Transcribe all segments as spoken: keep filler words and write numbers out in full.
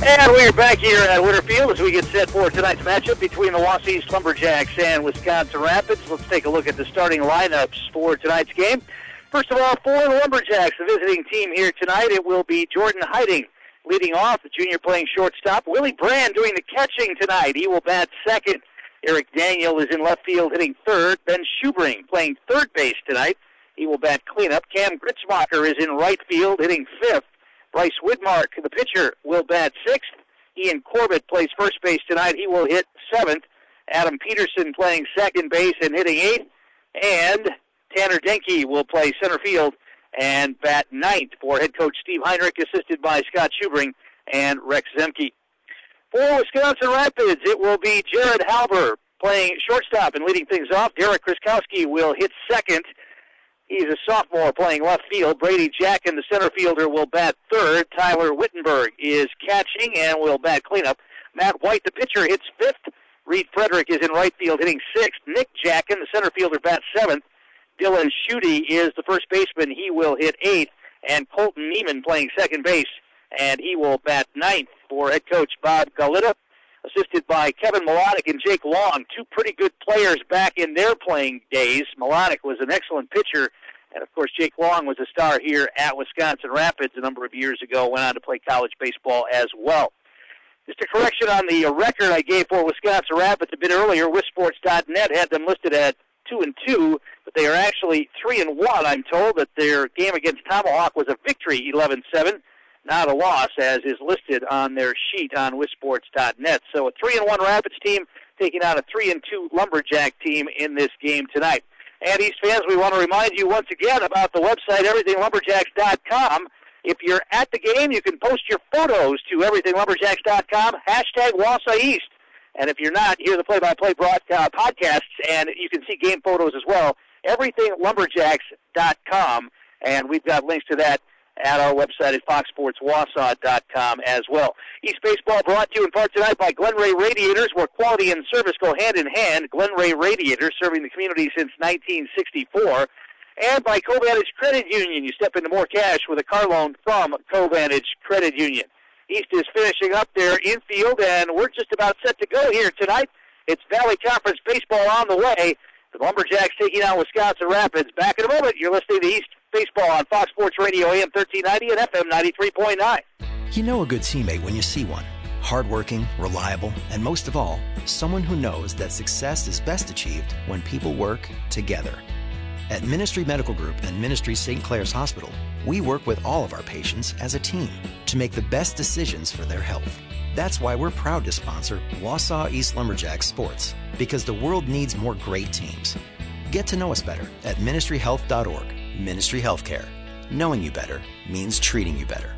And we're back here at Winterfield as we get set for tonight's matchup between the Wausau East Lumberjacks and Wisconsin Rapids. Let's take a look at the starting lineups for tonight's game. First of all, for the Lumberjacks, the visiting team here tonight, it will be Jordan Heiding leading off, the junior playing shortstop. Willie Brand doing the catching tonight. He will bat second. Eric Daniel is in left field hitting third. Ben Schubring playing third base tonight. He will bat cleanup. Cam Gritzmacher is in right field hitting fifth. Bryce Widmark, the pitcher, will bat sixth. Ian Corbett plays first base tonight. He will hit seventh. Adam Peterson playing second base and hitting eighth. And Tanner Denke will play center field and bat ninth for head coach Steve Heinrich, assisted by Scott Schubring and Rex Zemke. For Wisconsin Rapids, it will be Jared Halber playing shortstop and leading things off. Derek Kriskowski will hit second. He's a sophomore playing left field. Brady Jacken, the center fielder, will bat third. Tyler Wittenberg is catching and will bat cleanup. Matt White, the pitcher, hits fifth. Reed Frederick is in right field hitting sixth. Nick Jacken, the center fielder, bats seventh. Dylan Schutte is the first baseman. He will hit eighth. And Colton Neiman playing second base, and he will bat ninth for head coach Bob Galita, assisted by Kevin Melodic and Jake Long, two pretty good players back in their playing days. Melodic was an excellent pitcher, and of course Jake Long was a star here at Wisconsin Rapids a number of years ago, went on to play college baseball as well. Just a correction on the record I gave for Wisconsin Rapids a bit earlier. Wisports dot net had them listed at two and two, but they are actually three and one. I'm told that their game against Tomahawk was a victory, eleven seven. Not a loss, as is listed on their sheet on Wisports dot net. So a three and one Rapids team taking on a three and two Lumberjack team in this game tonight. And East fans, we want to remind you once again about the website everything lumberjacks dot com. If you're at the game, you can post your photos to everything lumberjacks dot com, hashtag Wausau East. And if you're not, hear the play-by-play broadcast podcasts, and you can see game photos as well, everything lumberjacks dot com. And we've got links to that at our website at fox sports wausau dot com as well. East Baseball brought to you in part tonight by Glenray Radiators, where quality and service go hand in hand. Glenray Radiators, serving the community since nineteen sixty-four. And by Covantage Credit Union. You step into more cash with a car loan from Covantage Credit Union. East is finishing up their infield, and we're just about set to go here tonight. It's Valley Conference baseball on the way. The Lumberjacks taking on Wisconsin Rapids. Back in a moment. You're listening to East Baseball on Fox Sports Radio, A M thirteen ninety and F M ninety-three point nine. You know a good teammate when you see one. Hardworking, reliable, and most of all, someone who knows that success is best achieved when people work together. At Ministry Medical Group and Ministry Saint Clair's Hospital, we work with all of our patients as a team to make the best decisions for their health. That's why we're proud to sponsor Wausau East Lumberjacks Sports, because the world needs more great teams. Get to know us better at ministry health dot org. Ministry Healthcare. Knowing you better means treating you better.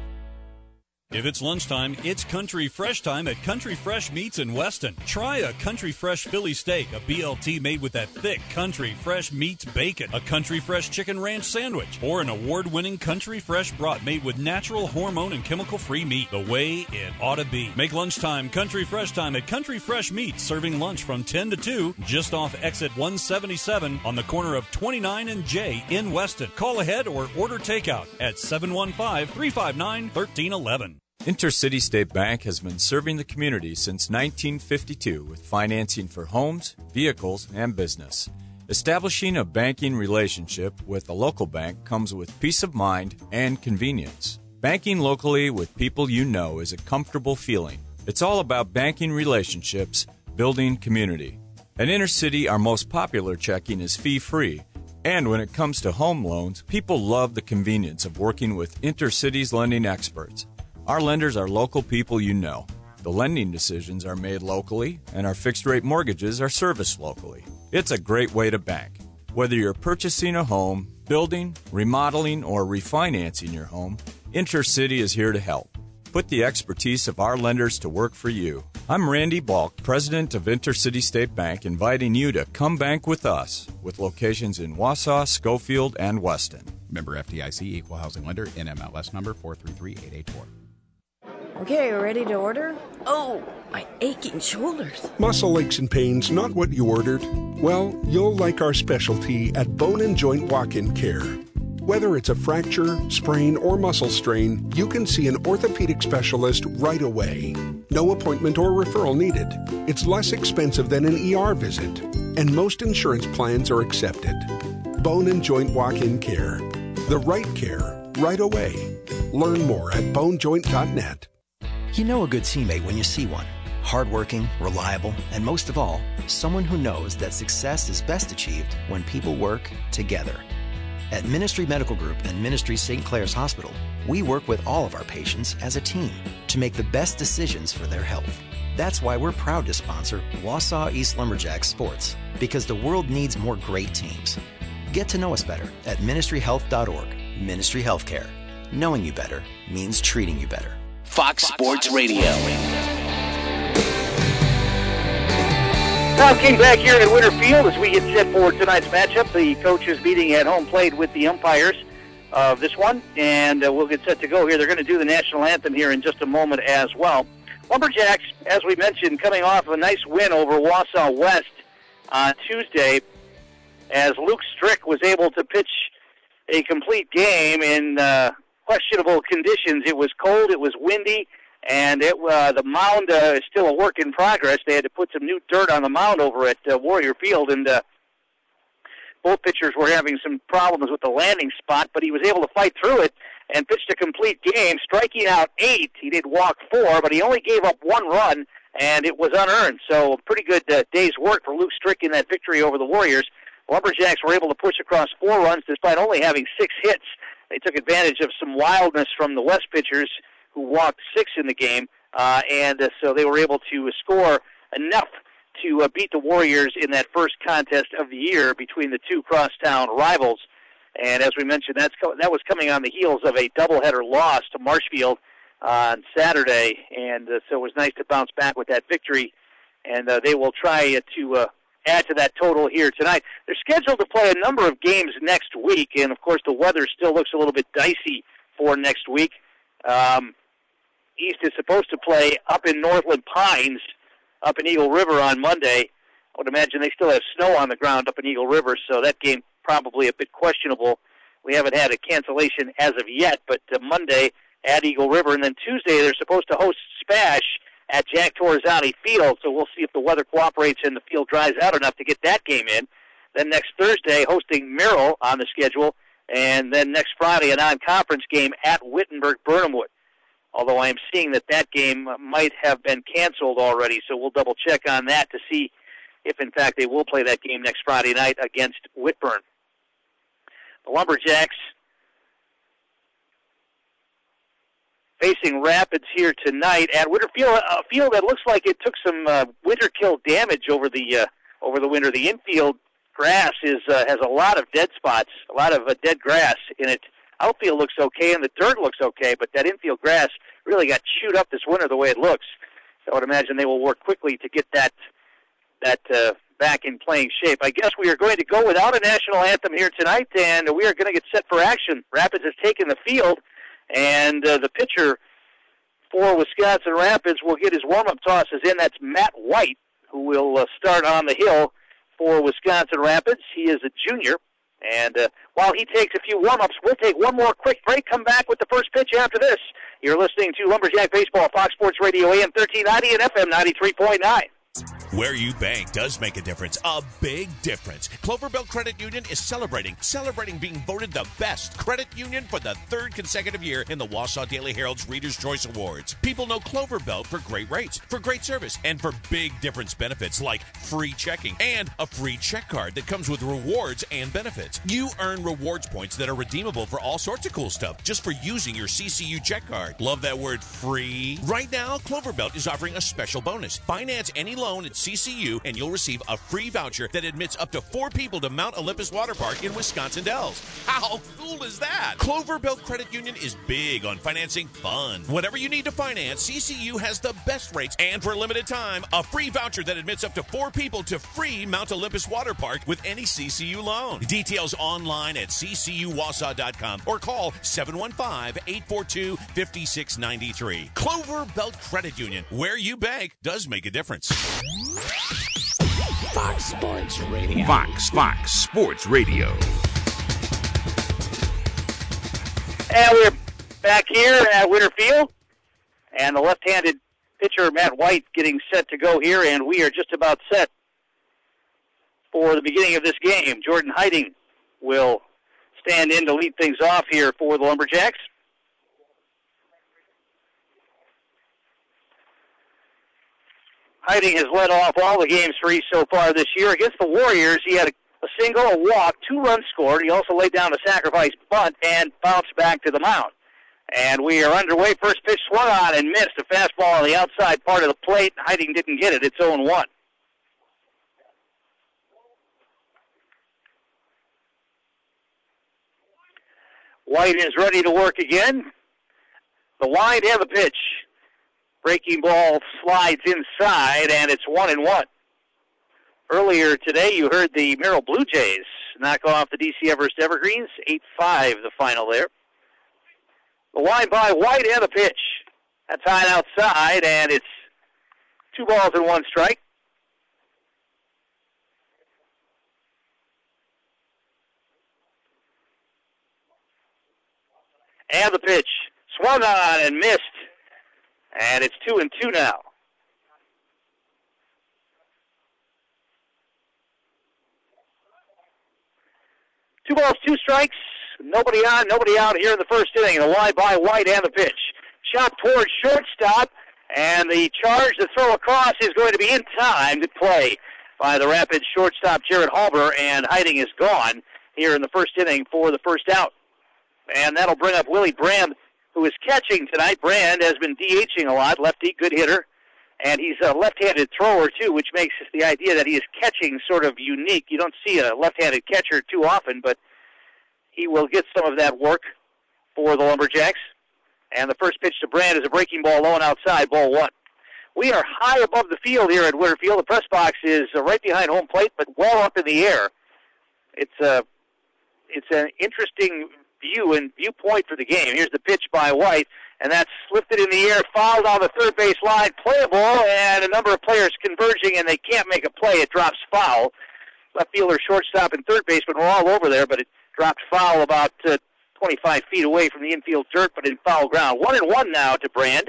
If it's lunchtime, it's Country Fresh time at Country Fresh Meats in Weston. Try a Country Fresh Philly steak, a B L T made with that thick Country Fresh Meats bacon, a Country Fresh Chicken Ranch sandwich, or an award-winning Country Fresh brat made with natural, hormone, and chemical-free meat, the way it ought to be. Make lunchtime Country Fresh time at Country Fresh Meats, serving lunch from ten to two, just off exit one seventy-seven on the corner of twenty-nine and J in Weston. Call ahead or order takeout at seven one five, three five nine, one three one one. Intercity State Bank has been serving the community since nineteen fifty-two with financing for homes, vehicles, and business. Establishing a banking relationship with a local bank comes with peace of mind and convenience. Banking locally with people you know is a comfortable feeling. It's all about banking relationships, building community. At Intercity, our most popular checking is fee-free. And when it comes to home loans, people love the convenience of working with Intercity's lending experts. Our lenders are local people you know. The lending decisions are made locally, and our fixed-rate mortgages are serviced locally. It's a great way to bank. Whether you're purchasing a home, building, remodeling, or refinancing your home, Intercity is here to help. Put the expertise of our lenders to work for you. I'm Randy Balk, president of Intercity State Bank, inviting you to come bank with us, with locations in Wausau, Schofield, and Weston. Member F D I C, Equal Housing Lender, N M L S number four three three eight eight four. Okay, ready to order? Oh, my aching shoulders. Muscle aches and pains, not what you ordered? Well, you'll like our specialty at Bone and Joint Walk-In Care. Whether it's a fracture, sprain, or muscle strain, you can see an orthopedic specialist right away. No appointment or referral needed. It's less expensive than an E R visit, and most insurance plans are accepted. Bone and Joint Walk-In Care. The right care, right away. Learn more at bone joint dot net. You know a good teammate when you see one. Hardworking, reliable, and most of all, someone who knows that success is best achieved when people work together. At Ministry Medical Group and Ministry Saint Clair's Hospital, we work with all of our patients as a team to make the best decisions for their health. That's why we're proud to sponsor Wausau East Lumberjacks Sports, because the world needs more great teams. Get to know us better at ministry health dot org. Ministry Healthcare. Knowing you better means treating you better. Fox Sports Radio. Tom King back here at Winter Field as we get set for tonight's matchup. The coaches meeting at home plate with the umpires of this one, and uh, we'll get set to go here. They're going to do the national anthem here in just a moment as well. Lumberjacks, as we mentioned, coming off a nice win over Wausau West on Tuesday, as Luke Strick was able to pitch a complete game in uh, questionable conditions. It was cold, it was windy, and it, uh, the mound uh, is still a work in progress. They had to put some new dirt on the mound over at uh, Warrior Field, and uh, both pitchers were having some problems with the landing spot, but he was able to fight through it and pitched a complete game, striking out eight. He did walk four, but he only gave up one run, and it was unearned. So a pretty good uh, day's work for Luke Strick in that victory over the Warriors. Lumberjacks were able to push across four runs despite only having six hits. They took advantage of some wildness from the West pitchers, who walked six in the game, uh, and uh, so they were able to score enough to uh, beat the Warriors in that first contest of the year between the two crosstown rivals. And as we mentioned, that's co- that was coming on the heels of a doubleheader loss to Marshfield uh, on Saturday, and uh, so it was nice to bounce back with that victory, and uh, they will try uh, to uh, add to that total here tonight. They're scheduled to play a number of games next week, and of course the weather still looks a little bit dicey for next week. Um, East is supposed to play up in Northland Pines, up in Eagle River on Monday. I would imagine they still have snow on the ground up in Eagle River, so that game probably a bit questionable. We haven't had a cancellation as of yet, but uh, Monday at Eagle River, and then Tuesday they're supposed to host Spash at Jack Torzani Field, so we'll see if the weather cooperates and the field dries out enough to get that game in. Then next Thursday, hosting Merrill on the schedule, and then next Friday, a non-conference game at Wittenberg-Burnhamwood. Although I am seeing that that game might have been canceled already, so we'll double-check on that to see if, in fact, they will play that game next Friday night against Whitburn. The Lumberjacks facing Rapids here tonight at Winter Field, a field that looks like it took some uh, winter kill damage over the uh, over the winter. The infield grass is uh, has a lot of dead spots, a lot of uh, dead grass in it. Outfield looks okay, and the dirt looks okay, but that infield grass really got chewed up this winter the way it looks. So I would imagine they will work quickly to get that that uh, back in playing shape. I guess we are going to go without a national anthem here tonight, and we are going to get set for action. Rapids has taken the field, and uh, the pitcher for Wisconsin Rapids will get his warm-up tosses in. That's Matt White, who will uh, start on the hill for Wisconsin Rapids. He is a junior. And uh, while he takes a few warm-ups, we'll take one more quick break, come back with the first pitch after this. You're listening to Lumberjack Baseball, Fox Sports Radio, A M thirteen ninety and F M ninety-three point nine. Where you bank does make a difference, a big difference. Cloverbelt Credit Union is celebrating, celebrating being voted the best credit union for the third consecutive year in the Wausau Daily Herald's Reader's Choice Awards. People know Cloverbelt for great rates, for great service, and for big difference benefits like free checking and a free check card that comes with rewards and benefits. You earn rewards points that are redeemable for all sorts of cool stuff just for using your C C U check card. Love that word, free. Right now, Cloverbelt is offering a special bonus. Finance any loan at C C U and you'll receive a free voucher that admits up to four people to Mount Olympus Water Park in Wisconsin Dells. How cool is that? Cloverbelt Credit Union is big on financing fun. Whatever you need to finance, C C U has the best rates, and for a limited time, a free voucher that admits up to four people to free Mount Olympus Water Park with any C C U loan. Details online at c c u wausau dot com or call seven one five, eight four two, five six nine three. Cloverbelt Credit Union, where you bank does make a difference. Fox Sports Radio. Fox, Fox Sports Radio. And we're back here at Winter Field. And the left-handed pitcher, Matt White, getting set to go here. And we are just about set for the beginning of this game. Jordan Heiding will stand in to lead things off here for the Lumberjacks. Heiding has led off all the games for East so far this year. Against the Warriors, he had a, a single, a walk, two runs scored. He also laid down a sacrifice bunt and bounced back to the mound. And we are underway. First pitch swung on and missed. A fastball on the outside part of the plate. Heiding didn't get it. It's oh and one. White is ready to work again. The wind and the pitch. Breaking ball slides inside, and it's one and one. Earlier today, you heard the Merrill Blue Jays knock off the D C Everest Evergreens. eight five the final there. The line by White and the pitch. That's high outside, and it's two balls and one strike. And the pitch. Swung on and missed. And it's two and two now. Two balls, two strikes. Nobody on, nobody out here in the first inning. The line by White and the pitch. Shot towards shortstop. And the charge to throw across is going to be in time to play by the Rapids shortstop, Jared Halber. And Heiding is gone here in the first inning for the first out. And that'll bring up Willie Brand, who is catching tonight. Brand has been DHing a lot, lefty, good hitter. And he's a left-handed thrower, too, which makes the idea that he is catching sort of unique. You don't see a left-handed catcher too often, but he will get some of that work for the Lumberjacks. And the first pitch to Brand is a breaking ball low and outside, ball one. We are high above the field here at Winter Field. The press box is right behind home plate, but well up in the air. It's a, it's an interesting view and viewpoint for the game. Here's the pitch by White, and that's lifted in the air, fouled on the third base line, playable, and a number of players converging, and they can't make a play. It drops foul. Left fielder, shortstop, and third baseman were all over there, but it dropped foul about uh, twenty-five feet away from the infield dirt, but in foul ground. One and one now to Brand.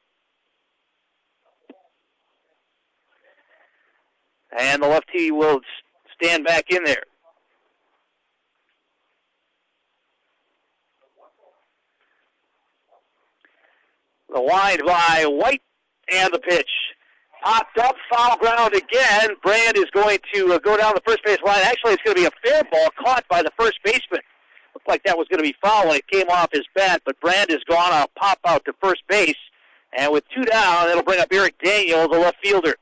And the lefty will stand back in there. The wide by White and the pitch. Popped up, foul ground again. Brand is going to uh, go down the first base line. Actually, it's going to be a fair ball caught by the first baseman. Looked like that was going to be foul when it came off his bat, but Brand is gone on a pop out to first base. And with two down, it'll bring up Eric Daniel, the left fielder.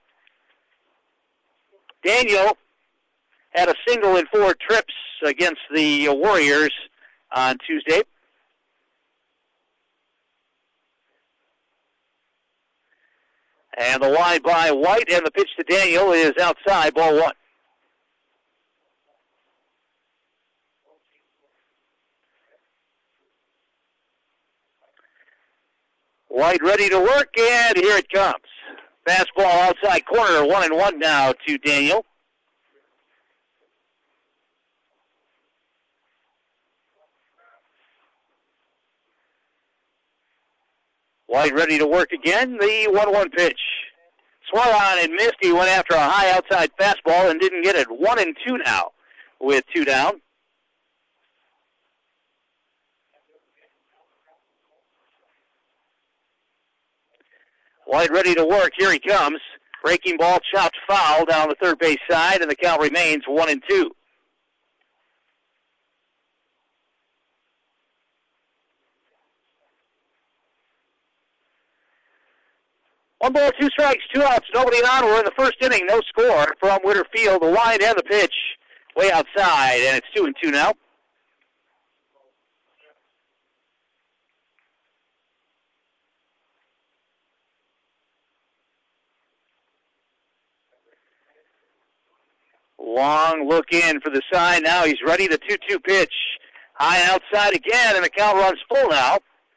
Daniel had a single in four trips against the uh, Warriors on Tuesday. And the line by White and the pitch to Daniel is outside, ball one. White ready to work, and here it comes. Fastball outside corner, one and one now to Daniel. White ready to work again. The one one pitch. Swung on and missed. He went after a high outside fastball and didn't get it. One and two now with two down. White ready to work. Here he comes. Breaking ball, chopped foul down the third base side, and the count remains one and two. One ball, two strikes, two outs, nobody on. We're in the first inning, no score from Winter Field. The line and the pitch way outside, and it's two and two now. Long look in for the sign. Now he's ready. The two two pitch. High outside again, and the count runs full now.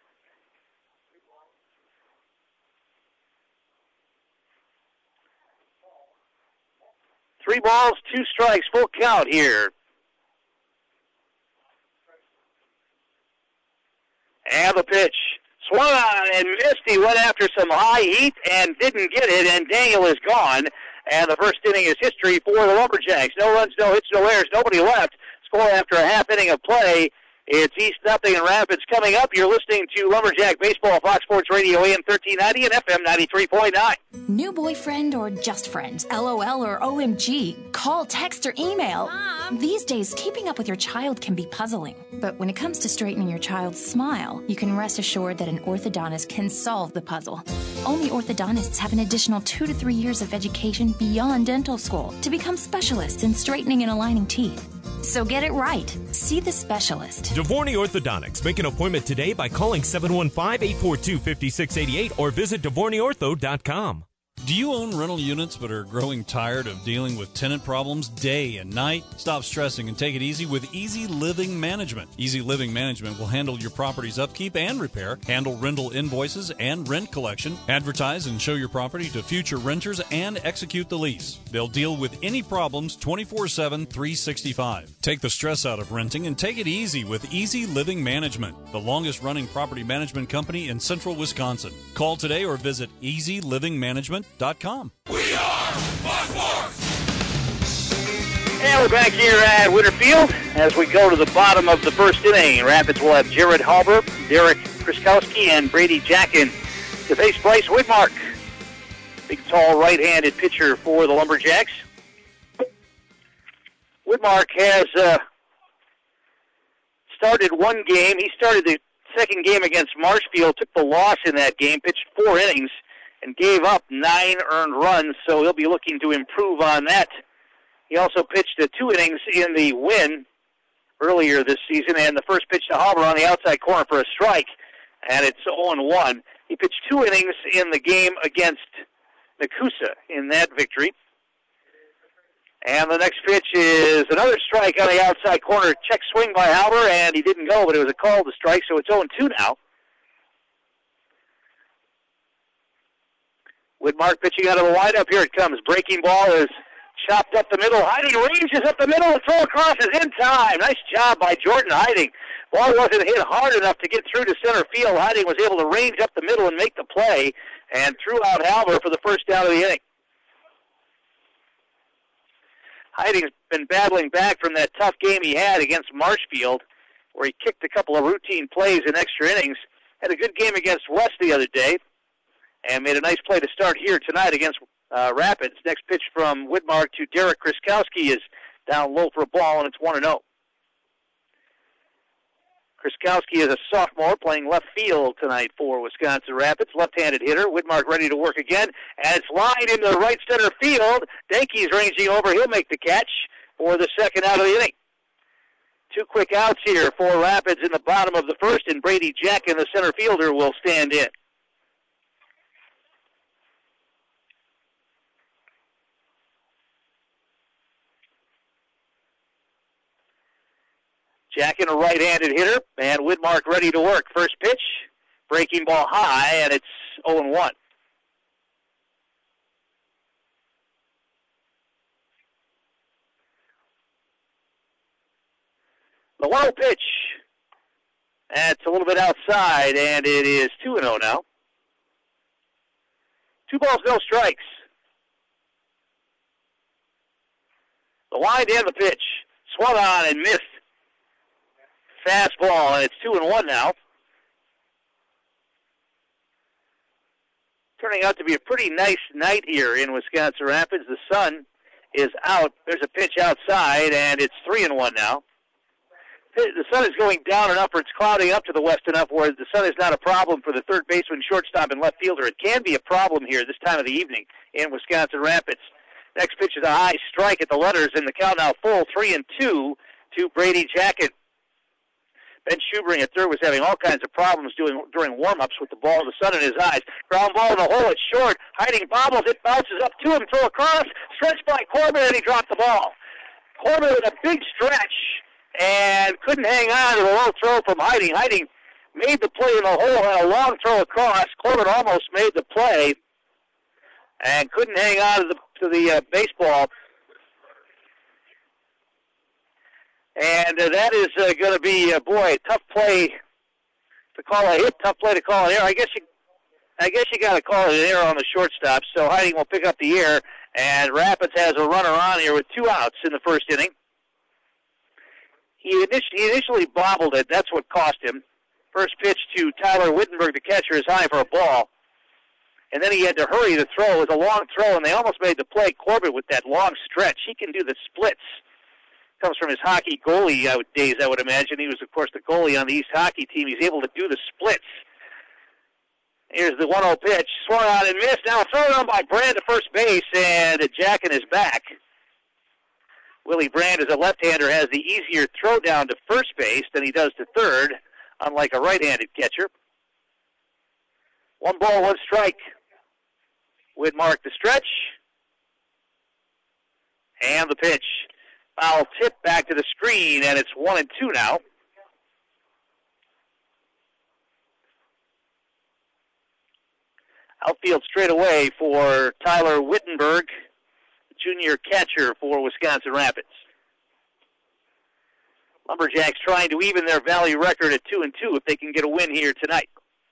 Three balls, two strikes, full count here. And the pitch. Swung on and missed. He went after some high heat and didn't get it, and Daniel is gone. And the first inning is history for the Lumberjacks. No runs, no hits, no errors, nobody left. Score after a half inning of play. It's East nothing and Rapids coming up. You're listening to Lumberjack Baseball, Fox Sports Radio, A M thirteen ninety and F M ninety-three point nine. New boyfriend or just friend? LOL or O M G? Call, text, or email. Mom. These days, keeping up with your child can be puzzling. But when it comes to straightening your child's smile, you can rest assured that an orthodontist can solve the puzzle. Only orthodontists have an additional two to three years of education beyond dental school to become specialists in straightening and aligning teeth. So get it right. See the specialist. Devorny Orthodontics. Make an appointment today by calling seven one five, eight four two, five six eight eight or visit devorny ortho dot com. Do you own rental units but are growing tired of dealing with tenant problems day and night? Stop stressing and take it easy with Easy Living Management. Easy Living Management will handle your property's upkeep and repair, handle rental invoices and rent collection, advertise and show your property to future renters, and execute the lease. They'll deal with any problems twenty-four seven, three sixty-five. Take the stress out of renting and take it easy with Easy Living Management, the longest running property management company in central Wisconsin. Call today or visit easy living management dot com. We are Fox Sports! And we're back here at Winterfield as we go to the bottom of the first inning. Rapids will have Jared Halber, Derek Kriskowski, and Brady Jackin to face Bryce Whitmark. Big, tall, right-handed pitcher for the Lumberjacks. Whitmark has uh, started one game. He started the second game against Marshfield, took the loss in that game, pitched four innings, and gave up nine earned runs, so he'll be looking to improve on that. He also pitched uh, two innings in the win earlier this season, and the first pitch to Halber on the outside corner for a strike, and it's oh and one. He pitched two innings in the game against Nakusa in that victory. And the next pitch is another strike on the outside corner. Check swing by Halber, and he didn't go, but it was a call to strike, so it's oh and two now. Whitmark pitching out of the windup. Here it comes. Breaking ball is chopped up the middle. Heiding ranges up the middle. The throw across is in time. Nice job by Jordan Heiding. Ball wasn't hit hard enough to get through to center field. Heiding was able to range up the middle and make the play and threw out Halber for the first down of the inning. Heiding's been battling back from that tough game he had against Marshfield, where he kicked a couple of routine plays in extra innings. Had a good game against West the other day, and made a nice play to start here tonight against uh, Rapids. Next pitch from Whitmark to Derek Kriskowski is down low for a ball, and it's one and oh. Kriskowski is a sophomore playing left field tonight for Wisconsin Rapids. Left-handed hitter. Whitmark ready to work again, and it's lined into the right center field. Dankey's ranging over. He'll make the catch for the second out of the inning. Two quick outs here for Rapids in the bottom of the first, and Brady Jackin, the center fielder, will stand in. Jackin, a right-handed hitter, and Whitmark ready to work. First pitch, breaking ball high, and it's oh and one. The one oh pitch. That's a little bit outside, and it is two and oh now. Two balls, no strikes. The wind and the pitch. Swung on and missed. Fastball, and it's two and one now. Turning out to be a pretty nice night here in Wisconsin Rapids. The sun is out. There's a pitch outside, and it's three and one now. The sun is going down enough, or it's clouding up to the west enough where the sun is not a problem for the third baseman, shortstop, and left fielder. It can be a problem here this time of the evening in Wisconsin Rapids. Next pitch is a high strike at the letters, and the count now full, three and two to Brady Jackin. Ben Schubring at third was having all kinds of problems doing, during warm-ups with the ball, the sun in his eyes. Ground ball in the hole, it's short. Heiding bobbles, it bounces up to him, throw across, stretched by Corbin, and he dropped the ball. Corbin with a big stretch and couldn't hang on to the low throw from Heiding. Heiding made the play in the hole, had a long throw across. Corbin almost made the play and couldn't hang on to the, to the uh, baseball. And uh, that is uh, going to be, uh, boy, a tough play to call a hit, tough play to call an error. I guess you, I guess you got to call it an error on the shortstop. So Heiding will pick up the air, and Rapids has a runner on here with two outs in the first inning. He initially, he initially bobbled it. That's what cost him. First pitch to Tyler Wittenberg, the catcher, is high for a ball. And then he had to hurry to throw. It was a long throw, and they almost made the play. Corbett with that long stretch. He can do the splits. Comes from his hockey goalie days, I would imagine. He was, of course, the goalie on the East hockey team. He's able to do the splits. Here's the one oh pitch. Swung out and missed. Now thrown on by Brand to first base, and Jack in his back. Willie Brand, as a left-hander, has the easier throw down to first base than he does to third, unlike a right-handed catcher. One ball, one strike. Widmark the stretch. And the pitch. Foul tip back to the screen, and it's one and two now. Outfield straight away for Tyler Wittenberg, junior catcher for Wisconsin Rapids. Lumberjacks trying to even their Valley record at two and two if they can get a win here tonight.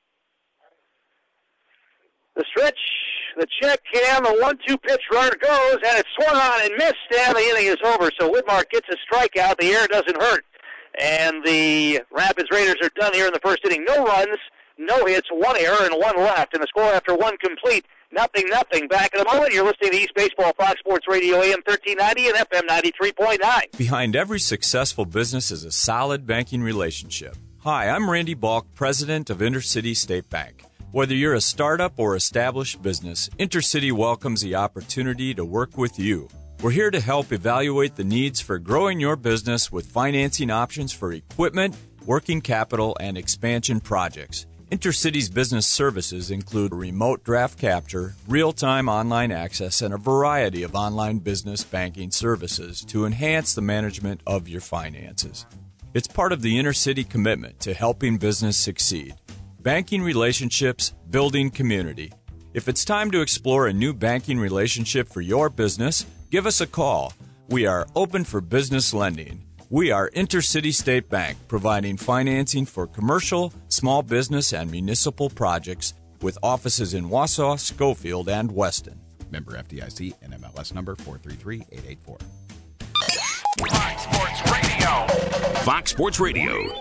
The stretch, the check, and the one two pitch runner goes, and it's swung on and missed, and the inning is over. So Widmark gets a strikeout. The air doesn't hurt. And the Rapids Raiders are done here in the first inning. No runs, no hits, one error, and one left. And the score after one complete, nothing, nothing. Back in a moment, you're listening to East Baseball, Fox Sports Radio, A M thirteen ninety and F M ninety-three point nine. Behind every successful business is a solid banking relationship. Hi, I'm Randy Balk, president of Intercity State Bank. Whether you're a startup or established business, Intercity welcomes the opportunity to work with you. We're here to help evaluate the needs for growing your business with financing options for equipment, working capital, and expansion projects. Intercity's business services include remote draft capture, real-time online access, and a variety of online business banking services to enhance the management of your finances. It's part of the Intercity commitment to helping business succeed. Banking relationships, building community. If it's time to explore a new banking relationship for your business, give us a call. We are open for business lending. We are Intercity State Bank, providing financing for commercial, small business, and municipal projects with offices in Wausau, Schofield, and Weston. Member F D I C and M L S number four three three eight eight four. Fox Sports Radio. Fox Sports Radio.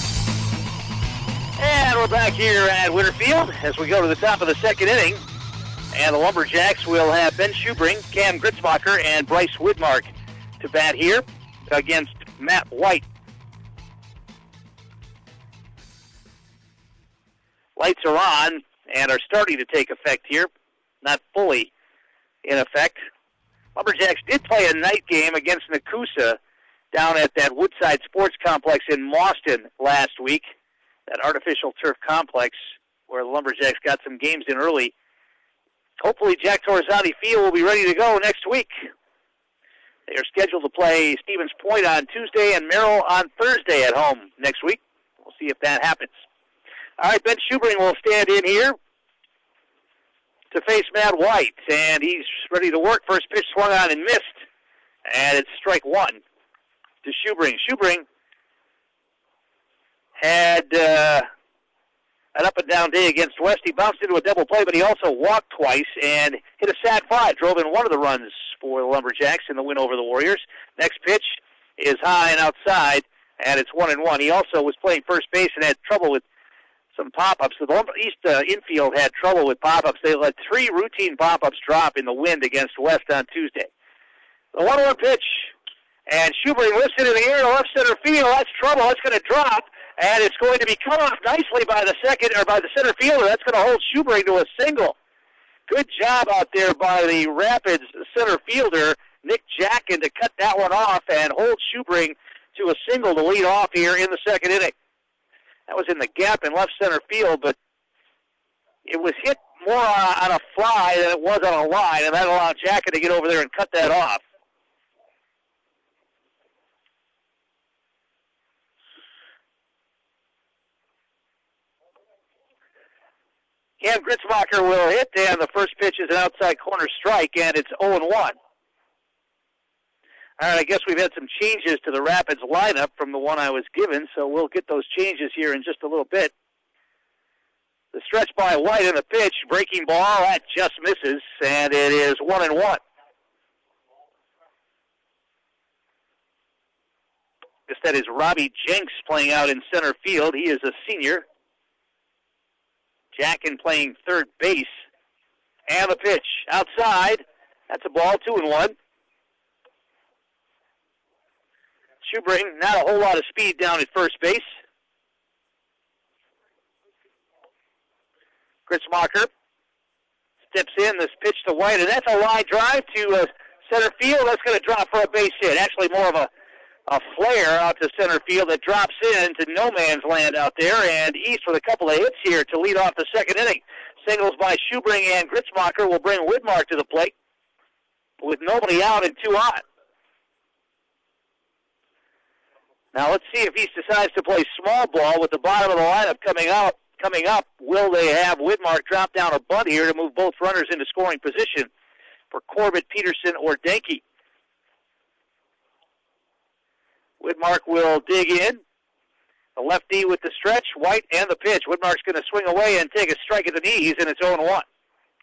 And we're back here at Winterfield as we go to the top of the second inning. And the Lumberjacks will have Ben Schubring, Cam Gritzmacher, and Bryce Widmark to bat here against Matt White. Lights are on and are starting to take effect here. Not fully in effect. Lumberjacks did play a night game against Nakusa down at that Woodside Sports Complex in Mauston last week. That artificial turf complex where the Lumberjacks got some games in early. Hopefully Jack Torzani Field will be ready to go next week. They are scheduled to play Stevens Point on Tuesday and Merrill on Thursday at home next week. We'll see if that happens. All right, Ben Schubring will stand in here to face Matt White, and he's ready to work. First pitch swung on and missed, and it's strike one to Schubring. Schubring had uh, an up-and-down day against West. He bounced into a double play, but he also walked twice and hit a sac fly, drove in one of the runs for the Lumberjacks in the win over the Warriors. Next pitch is high and outside, and it's one and one. He also was playing first base and had trouble with some pop-ups. The Lumber East uh, infield had trouble with pop-ups. They let three routine pop-ups drop in the wind against West on Tuesday. The one one pitch, and Schubring lifts it in the air to left center field. That's trouble. It's going to drop. And it's going to be cut off nicely by the second or by the center fielder. That's going to hold Schubring to a single. Good job out there by the Rapids center fielder, Nick Jackin, to cut that one off and hold Schubring to a single to lead off here in the second inning. That was in the gap in left center field, but it was hit more on a fly than it was on a line, and that allowed Jackin to get over there and cut that off. Cam Gritzmacher will hit, and the first pitch is an outside corner strike, and it's oh and one. All right, I guess we've had some changes to the Rapids lineup from the one I was given, so we'll get those changes here in just a little bit. The stretch by White in the pitch. Breaking ball. That just misses, and it is one and one. Guess that is Robbie Jenks playing out in center field. He is a senior. Jackin playing third base. And the pitch outside. That's a ball, two and one. Schubring, not a whole lot of speed down at first base. Gritzmacher steps in. This pitch to White, and that's a line drive to uh, center field. That's going to drop for a base hit. Actually, more of a, a flare out to center field that drops in to no man's land out there. And East with a couple of hits here to lead off the second inning. Singles by Schubring and Gritzmacher will bring Widmark to the plate with nobody out and two on. Now let's see if East decides to play small ball with the bottom of the lineup coming out. Coming up, will they have Widmark drop down a bunt here to move both runners into scoring position for Corbett, Peterson, or Denke? Widmark will dig in. The lefty with the stretch, White, and the pitch. Widmark's going to swing away and take a strike at the knees, and it's oh and one.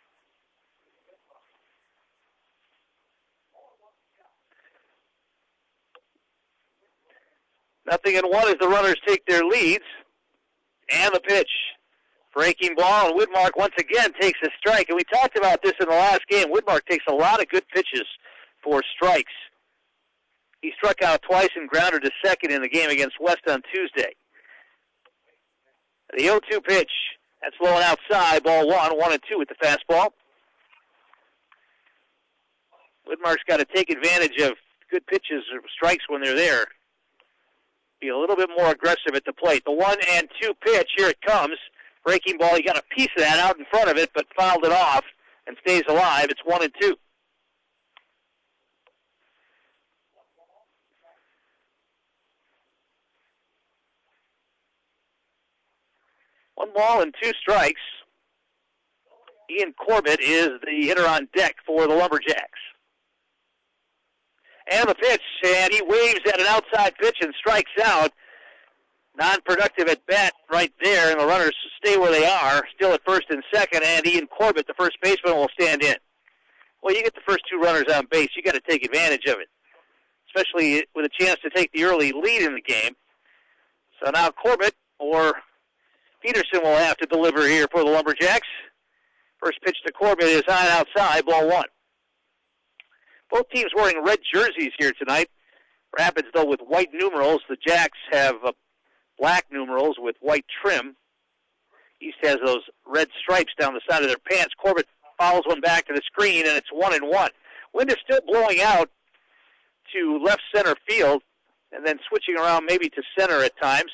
Nothing in one as the runners take their leads. And the pitch. Breaking ball, and Widmark once again takes a strike. And we talked about this in the last game. Widmark takes a lot of good pitches for strikes. He struck out twice and grounded to second in the game against West on Tuesday. The oh two pitch. That's low and outside. Ball one, one and two with the fastball. Widmark's got to take advantage of good pitches or strikes when they're there. Be a little bit more aggressive at the plate. The one and two pitch, here it comes. Breaking ball, he got a piece of that out in front of it, but fouled it off and stays alive. It's one and two. One ball and two strikes. Ian Corbett is the hitter on deck for the Lumberjacks. And the pitch, and he waves at an outside pitch and strikes out. Non-productive at bat right there, and the runners stay where they are, still at first and second, and Ian Corbett, the first baseman, will stand in. Well, you get the first two runners on base, you got to take advantage of it, especially with a chance to take the early lead in the game. So now Corbett or Peterson will have to deliver here for the Lumberjacks. First pitch to Corbett is high outside, ball one. Both teams wearing red jerseys here tonight. Rapids, though, with white numerals. The Jacks have uh, black numerals with white trim. East has those red stripes down the side of their pants. Corbett fouls one back to the screen, and it's one and one. Wind is still blowing out to left center field, and then switching around maybe to center at times.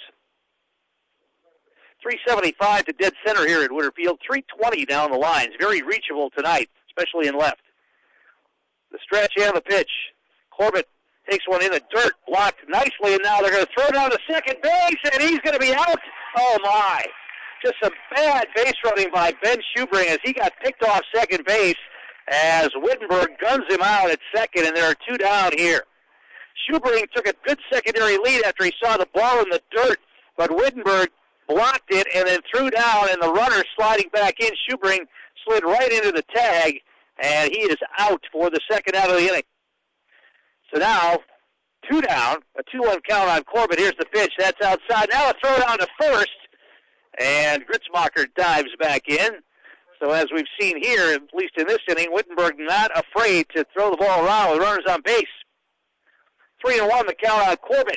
three seventy-five to dead center here at Winterfield. three twenty down the lines. Very reachable tonight, especially in left. The stretch and the pitch. Corbett takes one in the dirt, blocked nicely, and now they're going to throw down to second base, and he's going to be out. Oh, my. Just some bad base running by Ben Schubring as he got picked off second base as Wittenberg guns him out at second, and there are two down here. Schubring took a good secondary lead after he saw the ball in the dirt, but Wittenberg blocked it and then threw down, and the runner sliding back in. Schubring slid right into the tag, and he is out for the second out of the inning. So now, two down, a two one count on Corbett. Here's the pitch. That's outside. Now a throw down to first, and Gritzmacher dives back in. So as we've seen here, at least in this inning, Wittenberg not afraid to throw the ball around with runners on base. Three and one, the count on Corbett.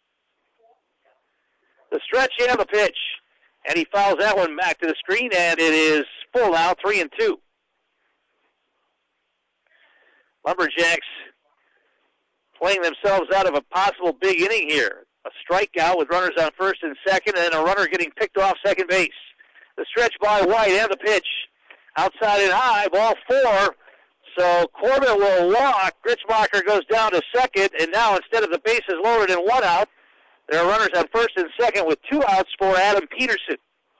The stretch and the pitch. And he fouls that one back to the screen, and it is full now, three and two. Lumberjacks playing themselves out of a possible big inning here. A strikeout with runners on first and second, and a runner getting picked off second base. The stretch by White and the pitch. Outside and high, ball four. So Corbett will walk. Gritzmacher goes down to second, and now instead of the bases loaded and one out, there are runners on first and second with two outs for Adam Peterson.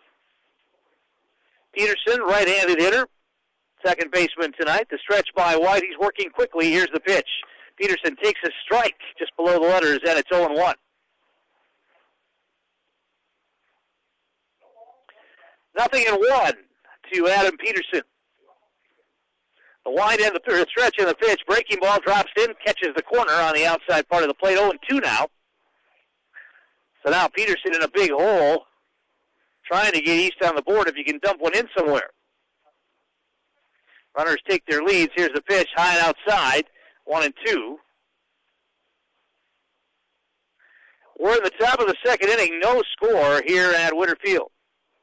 Peterson, right-handed hitter, second baseman tonight. The stretch by White. He's working quickly. Here's the pitch. Peterson takes a strike just below the letters, and it's oh and one. Nothing in one to Adam Peterson. The wide end of the stretch in the pitch. Breaking ball drops in, catches the corner on the outside part of the plate. oh and two now. So now Peterson in a big hole, trying to get East on the board if you can dump one in somewhere. Runners take their leads. Here's the pitch, high and outside, one and two. We're in the top of the second inning, no score here at Winter Field.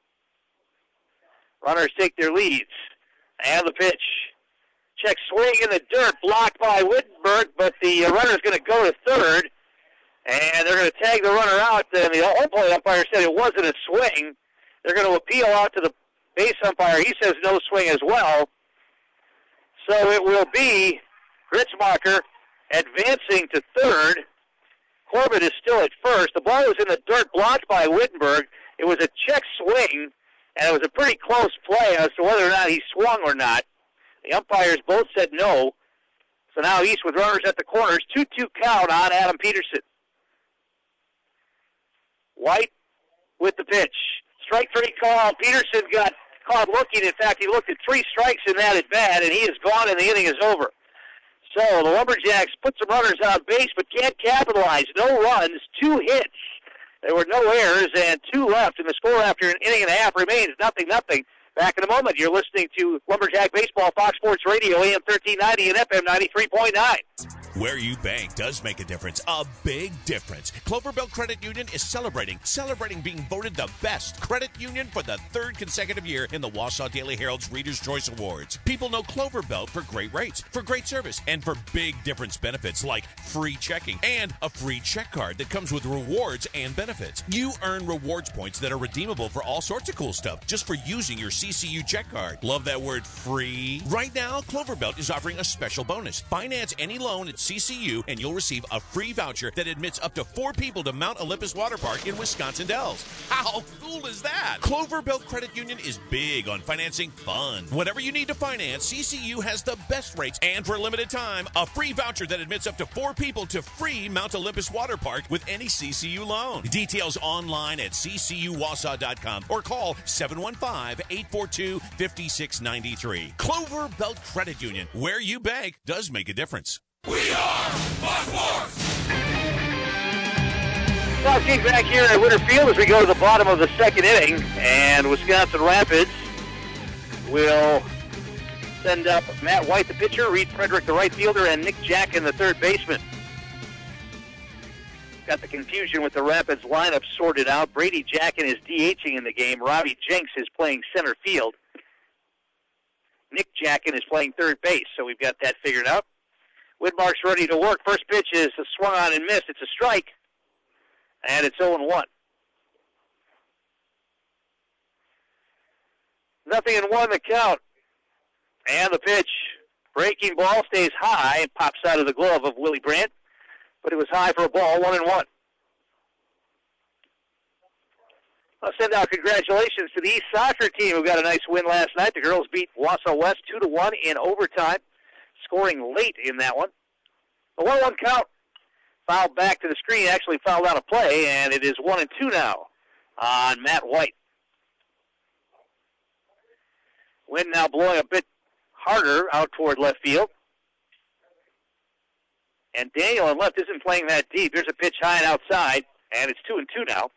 Runners take their leads. And the pitch. Check swing in the dirt, blocked by Wittenberg, but the uh, runner's going to go to third, and they're going to tag the runner out. And the home plate umpire said it wasn't a swing. They're going to appeal out to the base umpire. He says no swing as well. So it will be Gritzmacher advancing to third. Corbett is still at first. The ball was in the dirt, blocked by Wittenberg. It was a check swing, and it was a pretty close play as to whether or not he swung or not. The umpires both said no. So now East with runners at the corners. two two count on Adam Peterson. White with the pitch. Strike three call. Peterson got caught looking. In fact, he looked at three strikes in that at bat, and he is gone, and the inning is over. So the Lumberjacks put some runners on base, but can't capitalize. No runs, two hits. There were no errors, and two left, and the score after an inning and a half remains nothing, nothing. Back in a moment, you're listening to Lumberjack Baseball, Fox Sports Radio, A M thirteen ninety and F M ninety-three point nine. Where you bank does make a difference, a big difference. Clover Belt Credit Union is celebrating, celebrating being voted the best credit union for the third consecutive year in the Wausau Daily Herald's Reader's Choice Awards. People know Clover Belt for great rates, for great service, and for big difference benefits like free checking and a free check card that comes with rewards and benefits. You earn rewards points that are redeemable for all sorts of cool stuff just for using your C C U check card. Love that word, free. Right now, Clover Belt is offering a special bonus. Finance any loan at C C U and you'll receive a free voucher that admits up to four people to Mount Olympus Water Park in Wisconsin Dells. How cool is that? Clover Belt Credit Union is big on financing fun. Whatever you need to finance, C C U has the best rates, and for a limited time, a free voucher that admits up to four people to free Mount Olympus Water Park with any C C U loan. Details online at c c u wausau dot com or call seven one five, eight four two, five six nine three. Clover Belt Credit Union, where you bank does make a difference. We are Fox Sports. Fox King back here at Winter Field as we go to the bottom of the second inning, and Wisconsin Rapids will send up Matt White, the pitcher, Reed Frederick, the right fielder, and Nick Jackin, the third baseman. Got the confusion with the Rapids lineup sorted out. Brady Jackin is DHing in the game. Robbie Jenks is playing center field. Nick Jackin is playing third base, so we've got that figured out. Widmark's ready to work. First pitch is a swung on and missed. It's a strike, and it's oh and one. Nothing in one the count. And the pitch. Breaking ball stays high and pops out of the glove of Willie Brandt, but it was high for a ball, one and one. I'll send out congratulations to the East Soccer team who got a nice win last night. The girls beat Wausau West two to one in overtime, scoring late in that one. The one one count. Fouled back to the screen, actually fouled out of play, and it is one and two now on Matt White. Wind now blowing a bit harder out toward left field. And Daniel on left isn't playing that deep. Here's a pitch high and outside, and it's two and two now.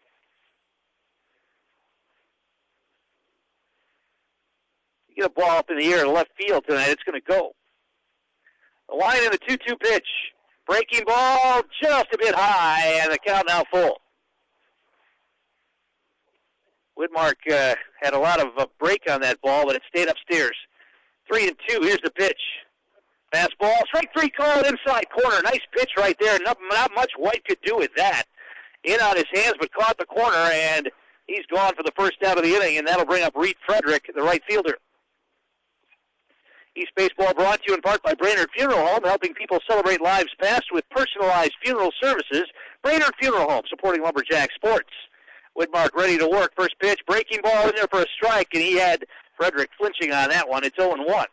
You get a ball up in the air to left field tonight, it's going to go. The line in the two two pitch. Breaking ball just a bit high, and the count now full. Widmark uh, had a lot of uh, break on that ball, but it stayed upstairs. Three and two. Here's the pitch. Fastball. Strike three called inside corner. Nice pitch right there. Not, not much White could do with that. In on his hands, but caught the corner, and he's gone for the first out of the inning, and that'll bring up Reed Frederick, the right fielder. East Baseball brought to you in part by Brainerd Funeral Home, helping people celebrate lives past with personalized funeral services. Brainerd Funeral Home, supporting Lumberjack sports. Widmark ready to work. First pitch, breaking ball in there for a strike, and he had Frederick flinching on that one. It's oh and one.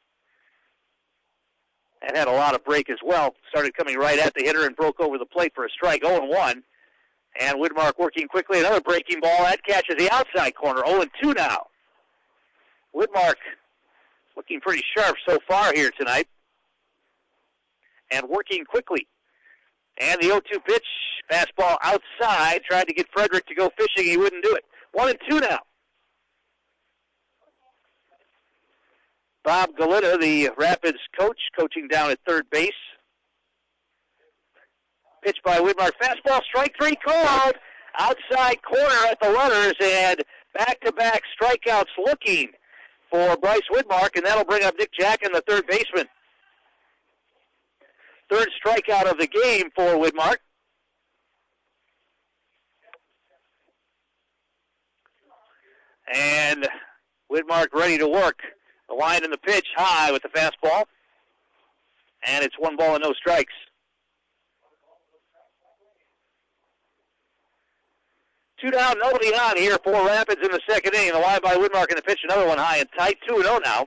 And had a lot of break as well. Started coming right at the hitter and broke over the plate for a strike. oh and one. And Widmark working quickly. Another breaking ball. That catches the outside corner. oh and two now. Widmark looking pretty sharp so far here tonight. And working quickly. And the oh two pitch. Fastball outside. Tried to get Frederick to go fishing. He wouldn't do it. one and two now. Bob Galita, the Rapids coach, coaching down at third base. Pitch by Widmark. Fastball, strike three called. Outside corner at the letters, and back-to-back strikeouts looking for Bryce Widmark, and that'll bring up Nick Jacken, the third baseman. Third strikeout of the game for Widmark. And Widmark ready to work. The line in the pitch high with the fastball. And it's one ball and no strikes. Two down, nobody on here for Rapids in the second inning. The line by Widmark in the pitch, another one high and tight. two and oh now.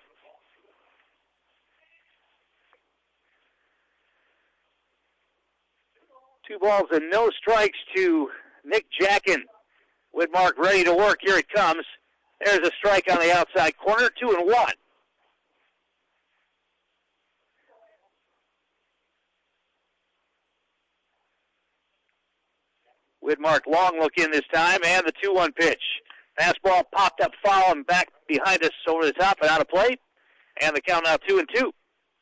Two balls and no strikes to Nick Jacken. Widmark ready to work. Here it comes. There's a strike on the outside corner. Two and one. Widmark long look in this time, and the two one pitch. Fastball popped up foul and back behind us over the top and out of play. And the count now two and two.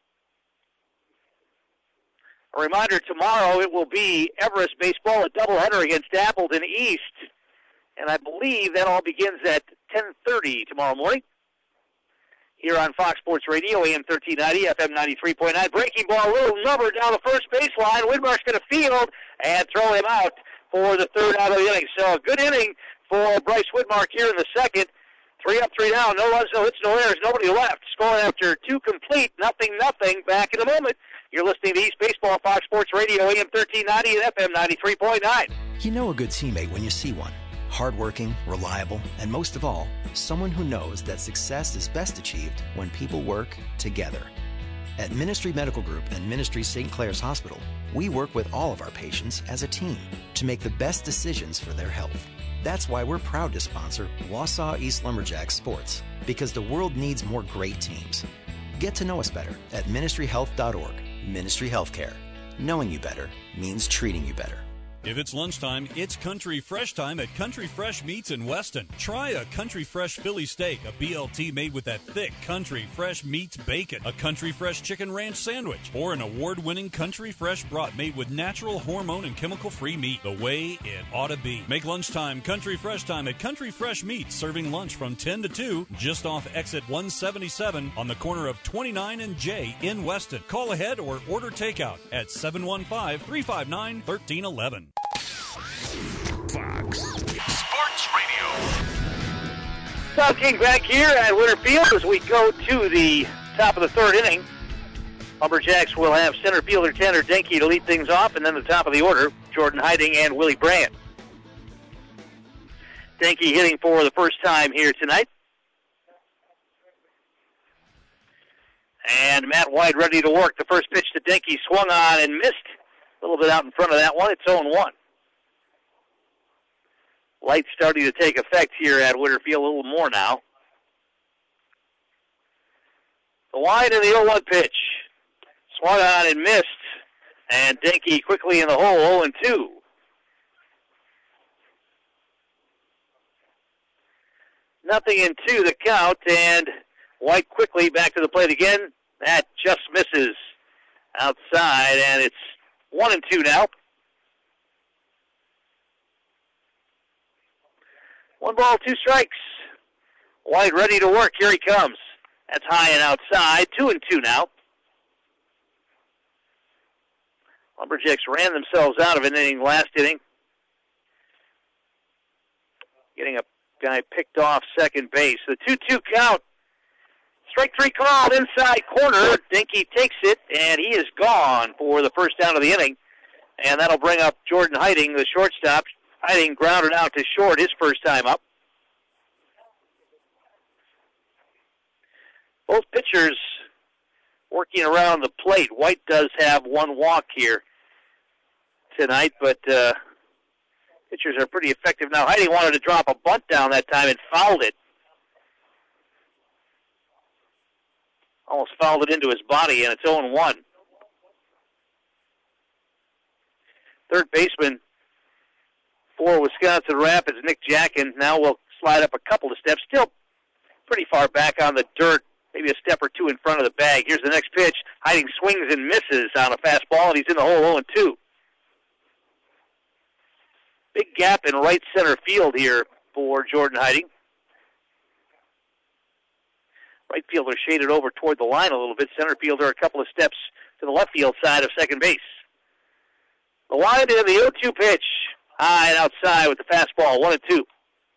A reminder, tomorrow it will be Everest baseball, a doubleheader against Appleton East. And I believe that all begins at ten thirty tomorrow morning. Here on Fox Sports Radio, A M thirteen ninety, F M ninety-three point nine. Breaking ball, a little number down the first baseline. Widmark's going to field and throw him out for the third out of the inning. So a good inning for Bryce Widmark here in the second. Three up, three down. No runs, no hits, no errors. Nobody left. Scoring after two complete. Nothing, nothing. Back in a moment. You're listening to East Baseball, Fox Sports Radio, A M thirteen ninety and F M ninety-three point nine. You know a good teammate when you see one. Hardworking, reliable, and most of all, someone who knows that success is best achieved when people work together. At Ministry Medical Group and Ministry Saint Clair's Hospital, we work with all of our patients as a team to make the best decisions for their health. That's why we're proud to sponsor Wausau East Lumberjacks Sports, because the world needs more great teams. Get to know us better at ministry health dot org. Ministry Healthcare. Knowing you better means treating you better. If it's lunchtime, it's Country Fresh time at Country Fresh Meats in Weston. Try a Country Fresh Philly steak, a B L T made with that thick Country Fresh Meats bacon, a Country Fresh Chicken Ranch sandwich, or an award-winning Country Fresh brat made with natural hormone and chemical-free meat, the way it ought to be. Make lunchtime Country Fresh time at Country Fresh Meats, serving lunch from ten to two, just off exit one seventy-seven on the corner of twenty-nine and J in Weston. Call ahead or order takeout at seven one five, three five nine, one three one one. Fox Sports Radio. South King back here at Winter Field as we go to the top of the third inning. Lumberjacks will have center fielder Tanner Denke to lead things off, and then the top of the order, Jordan Heiding and Willie Brandt. Denke hitting for the first time here tonight. And Matt White ready to work. The first pitch to Denke swung on and missed. A little bit out in front of that one. It's oh and one. Light starting to take effect here at Winterfield a little more now. The wide and the oh one pitch. Swung on and missed. And Denke quickly in the hole, oh and two. Nothing in two the count, and White quickly back to the plate again. That just misses outside, and it's one and two now. One ball, two strikes. White ready to work. Here he comes. That's high and outside. Two and two now. Lumberjacks ran themselves out of an inning last inning. Getting a guy picked off second base. The two two count. Strike three called inside corner. Denke takes it, and he is gone for the first down of the inning. And that'll bring up Jordan Heiding, the shortstop. Heiding grounded out to short his first time up. Both pitchers working around the plate. White does have one walk here tonight, but uh, Pitchers are pretty effective now. Heidi wanted to drop a bunt down that time and fouled it. Almost fouled it into his body, and it's oh and one. Third baseman for Wisconsin Rapids, Nick Jackin, now will slide up a couple of steps. Still pretty far back on the dirt, maybe a step or two in front of the bag. Here's the next pitch. Heiding swings and misses on a fastball, and he's in the hole oh and two. Big gap in right center field here for Jordan Heiding. Right fielder shaded over toward the line a little bit. Center fielder a couple of steps to the left field side of second base. The wind in the oh two pitch. High and outside with the fastball, one and two.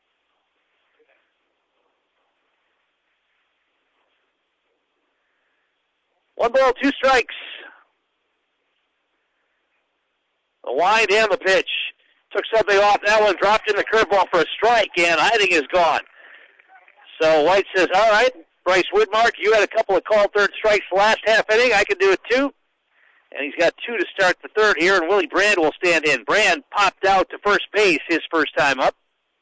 One ball, two strikes. The wind and the pitch. Took something off that one, dropped in the curveball for a strike, and Heiding is gone. So White says, all right, Bryce Widmark, you had a couple of called third strikes last half inning. I can do it too. And he's got two to start the third here, and Willie Brand will stand in. Brand popped out to first base his first time up.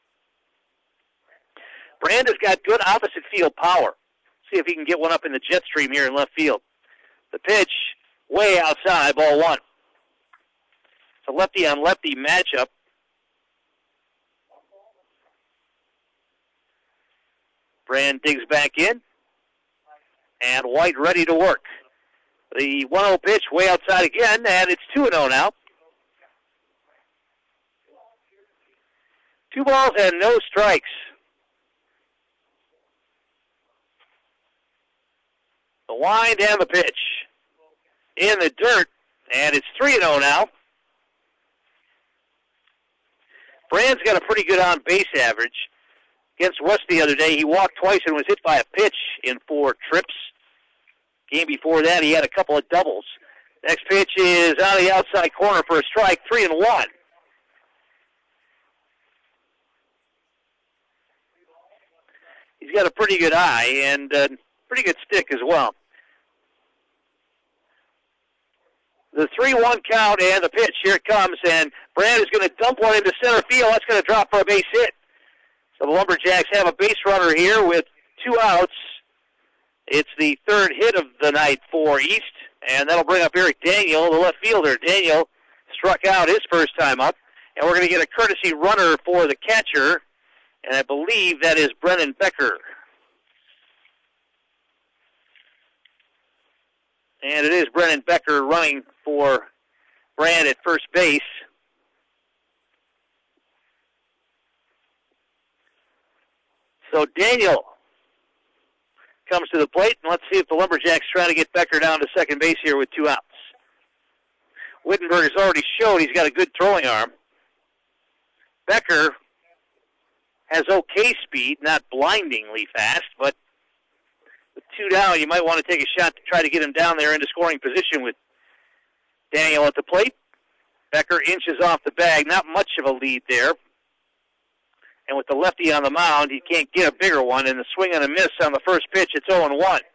Brand has got good opposite field power. See if he can get one up in the jet stream here in left field. The pitch way outside, ball one. It's a lefty-on-lefty matchup. Brand digs back in, and White ready to work. The one oh pitch way outside again, and it's two and oh now. Two balls and no strikes. The wind and the pitch in the dirt, and it's three and oh now. Brand's got a pretty good on-base average. Against West the other day, he walked twice and was hit by a pitch in four trips. Game before that, he had a couple of doubles. Next pitch is on the outside corner for a strike, three and one. He's got a pretty good eye and a pretty good stick as well. The three one count and the pitch. Here it comes, and Brand is going to dump one into center field. That's going to drop for a base hit. So the Lumberjacks have a base runner here with two outs. It's the third hit of the night for East, and that'll bring up Eric Daniel, the left fielder. Daniel struck out his first time up, and we're going to get a courtesy runner for the catcher, and I believe that is Brennan Becker. And it is Brennan Becker running for Brand at first base. So Daniel comes to the plate, and let's see if the Lumberjacks try to get Becker down to second base here with two outs. Wittenberg has already showed he's got a good throwing arm. Becker has okay speed, not blindingly fast, but with two down, you might want to take a shot to try to get him down there into scoring position with Daniel at the plate. Becker inches off the bag, not much of a lead there. And with the lefty on the mound, he can't get a bigger one. And the swing and a miss on the first pitch, it's oh and one.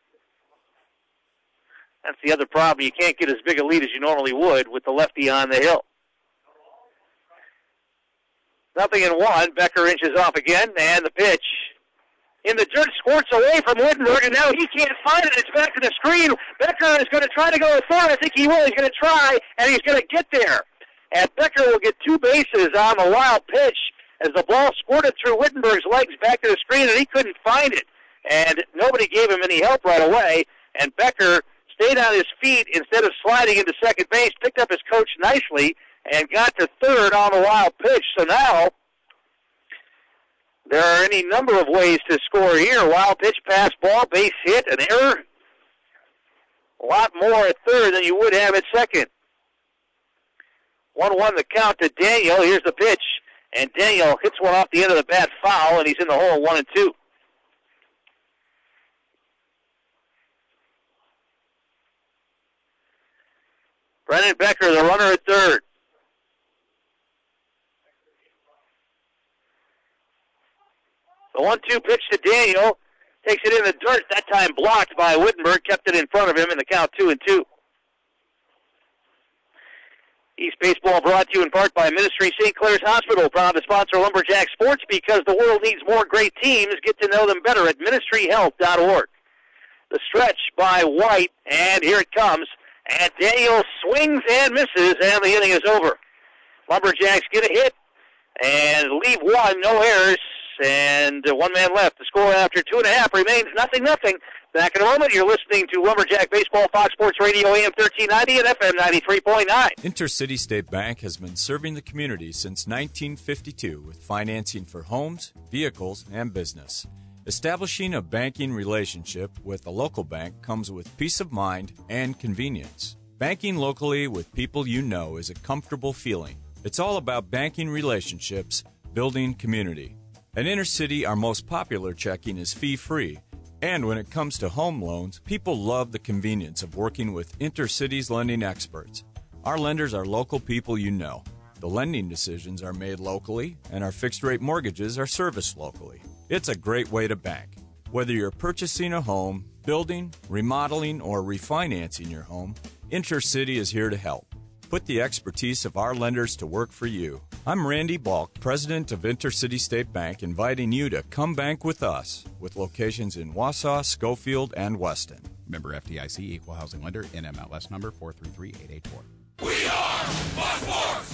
That's the other problem. You can't get as big a lead as you normally would with the lefty on the hill. Nothing in one. Becker inches off again, and the pitch in the dirt squirts away from Wittenberg, and now he can't find it. It's back to the screen. Becker is going to try to go third. I think he will. He's going to try, and he's going to get there. And Becker will get two bases on the wild pitch as the ball squirted through Wittenberg's legs back to the screen, and he couldn't find it. And nobody gave him any help right away, and Becker stayed on his feet instead of sliding into second base, picked up his coach nicely, and got to third on the wild pitch. So now there are any number of ways to score here. Wild pitch, pass ball, base hit, an error. A lot more at third than you would have at second. one one the count to Daniel. Here's the pitch. And Daniel hits one off the end of the bat foul, and he's in the hole one and two. Brennan Becker, the runner at third. The one two pitch to Daniel. Takes it in the dirt, that time blocked by Wittenberg. Kept it in front of him in the count two and two. East Baseball brought to you in part by Ministry Saint Clair's Hospital, proud to sponsor Lumberjack Sports because the world needs more great teams. Get to know them better at ministry health dot org. The stretch by White, and here it comes. And Daniel swings and misses, and the inning is over. Lumberjacks get a hit and leave one, no errors, and one man left. The score after two and a half remains nothing, nothing. Back in a moment, you're listening to Lumberjack Baseball, Fox Sports Radio, A M thirteen ninety and F M ninety-three point nine. Intercity State Bank has been serving the community since nineteen fifty-two with financing for homes, vehicles, and business. Establishing a banking relationship with a local bank comes with peace of mind and convenience. Banking locally with people you know is a comfortable feeling. It's all about banking relationships, building community. At Intercity, our most popular checking is fee-free. And when it comes to home loans, people love the convenience of working with Intercity's lending experts. Our lenders are local people you know. The lending decisions are made locally, and our fixed-rate mortgages are serviced locally. It's a great way to bank. Whether you're purchasing a home, building, remodeling, or refinancing your home, Intercity is here to help. Put the expertise of our lenders to work for you. I'm Randy Balk, president of Intercity State Bank, inviting you to come bank with us, with locations in Wausau, Schofield, and Weston. Member F D I C, Equal Housing Lender, N M L S number four three three eight eight four. We are Fox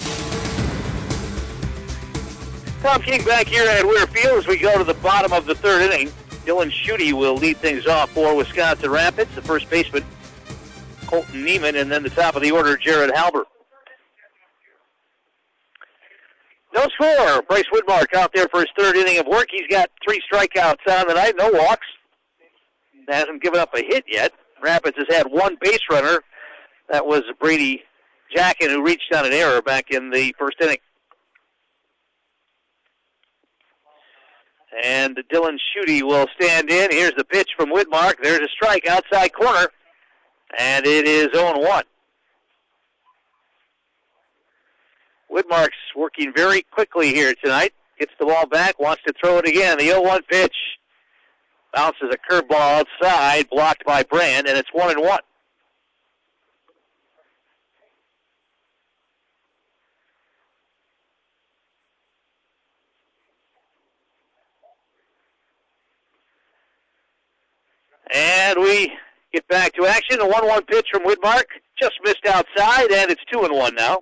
Sports! Tom King back here at Weir Field as we go to the bottom of the third inning. Dylan Schutte will lead things off for Wisconsin Rapids, the first baseman, Colton Neiman, and then the top of the order, Jared Halber. No score. Bryce Woodmark out there for his third inning of work. He's got three strikeouts on the night, no walks. Hasn't given up a hit yet. Rapids has had one base runner. That was Brady Jackin, who reached on an error back in the first inning. And Dylan Schutte will stand in. Here's the pitch from Woodmark. There's a strike outside corner. And it is oh one. Woodmark's working very quickly here tonight. Gets the ball back, wants to throw it again. The oh one pitch bounces a curveball outside, blocked by Brand, and it's one and one. And we get back to action. A one one pitch from Woodmark. Just missed outside, and it's two and one now.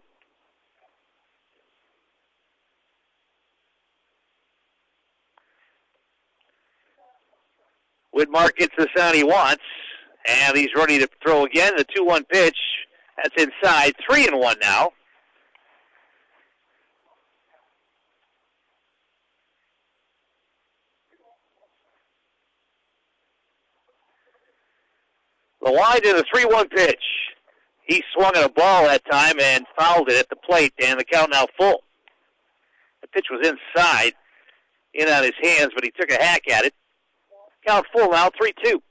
Woodmark gets the sound he wants, and he's ready to throw again. The two one pitch. That's inside. three and one now. The line to the three one pitch. He swung at a ball that time and fouled it at the plate, and the count now full. The pitch was inside, in on his hands, but he took a hack at it. Count full now, three two.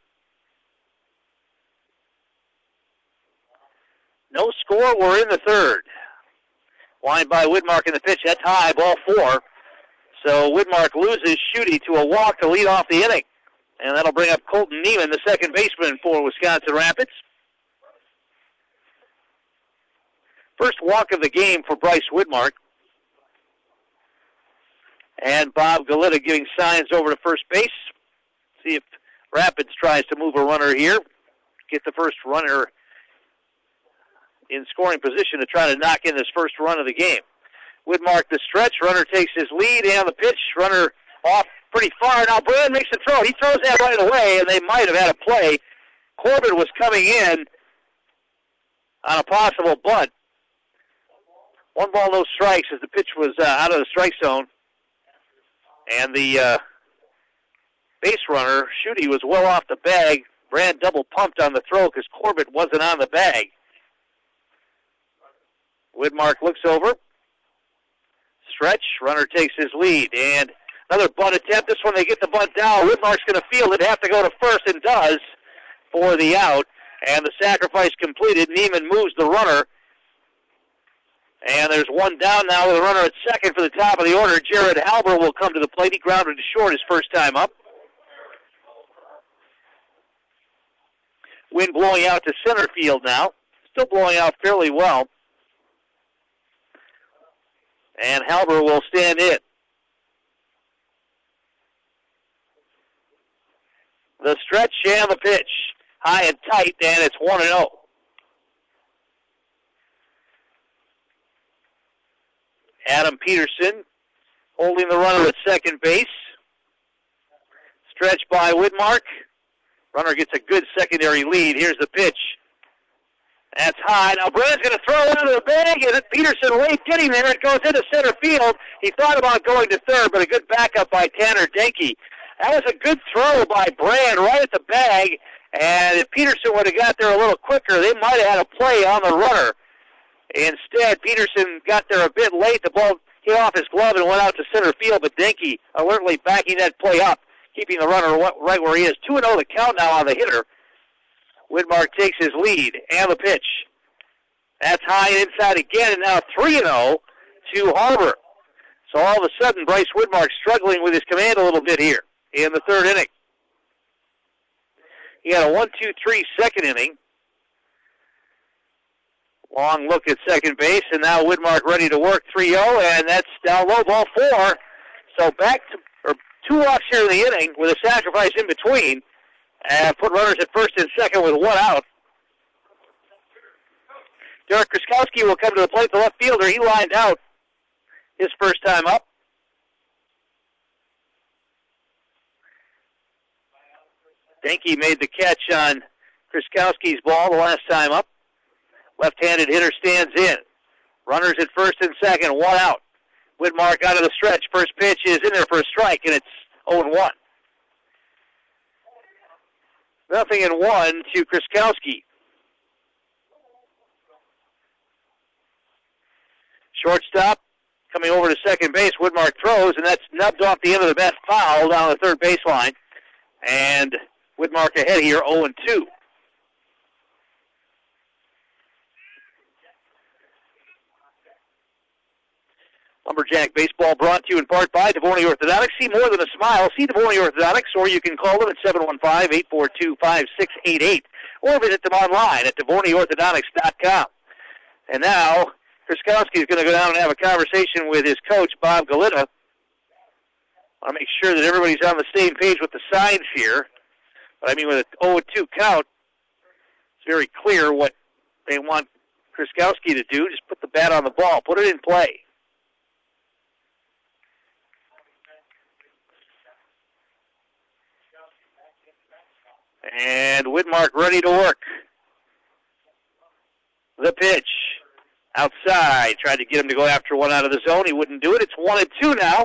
No score, we're in the third. Line by Woodmark in the pitch, that's high, ball four. So Woodmark loses Schutte to a walk to lead off the inning. And that'll bring up Colton Neiman, the second baseman for Wisconsin Rapids. First walk of the game for Bryce Woodmark. And Bob Galita giving signs over to first base. See if Rapids tries to move a runner here. Get the first runner in scoring position to try to knock in this first run of the game. Woodmark the stretch. Runner takes his lead and the pitch. Runner off pretty far. Now Brand makes the throw. He throws that right away, and they might have had a play. Corbin was coming in on a possible bunt. One ball, no strikes as the pitch was uh, out of the strike zone. And the uh, base runner, Schutte, was well off the bag. Brand double pumped on the throw because Corbett wasn't on the bag. Woodmark looks over. Stretch. Runner takes his lead. And another bunt attempt. This one they get the bunt down. Woodmark's going to field it. Have to go to first and does for the out. And the sacrifice completed. Neiman moves the runner. And there's one down now with a runner at second for the top of the order. Jared Halber will come to the plate. He grounded to short his first time up. Wind blowing out to center field now. Still blowing out fairly well. And Halber will stand in. The stretch and the pitch. High and tight, and it's one and oh. Adam Peterson holding the runner at second base. Stretch by Widmark. Runner gets a good secondary lead. Here's the pitch. That's high. Now Brennan's going to throw it into the bag, and Peterson late getting there. It goes into center field. He thought about going to third, but a good backup by Tanner Denke. That was a good throw by Brand right at the bag, and if Peterson would have got there a little quicker, they might have had a play on the runner. Instead, Peterson got there a bit late. The ball hit off his glove and went out to center field, but Denke alertly backing that play up, keeping the runner right where he is. two and oh the count now on the hitter. Widmark takes his lead, and the pitch. That's high and inside again, and now three and oh to Harbor. So all of a sudden, Bryce Widmark struggling with his command a little bit here in the third inning. He had a one two three second inning. Long look at second base, and now Widmark ready to work three oh, and that's down low, ball four. So back to or two walks here in the inning with a sacrifice in between, and put runners at first and second with one out. Derek Kriskowski will come to the plate, the left fielder. He lined out his first time up. Denke made the catch on Kriskowski's ball the last time up. Left-handed hitter stands in. Runners at first and second, one out. Widmark out of the stretch. First pitch is in there for a strike, and it's oh and one. Nothing in one to Kriskowski. Shortstop coming over to second base. Widmark throws, and that's nubbed off the end of the bat, foul down the third baseline. And Widmark ahead here, oh and two. Lumberjack baseball brought to you in part by Devorney Orthodontics. See more than a smile. See Devorney Orthodontics, or you can call them at seven one five, eight four two, five six eight eight, or visit them online at devorney orthodontics dot com. And now, Kriskowski is going to go down and have a conversation with his coach, Bob Galita. I want to make sure that everybody's on the same page with the signs here. But I mean, with an oh and two count, it's very clear what they want Kriskowski to do. Just put the bat on the ball. Put it in play. And Widmark ready to work. The pitch. Outside. Tried to get him to go after one out of the zone. He wouldn't do it. It's one and two now.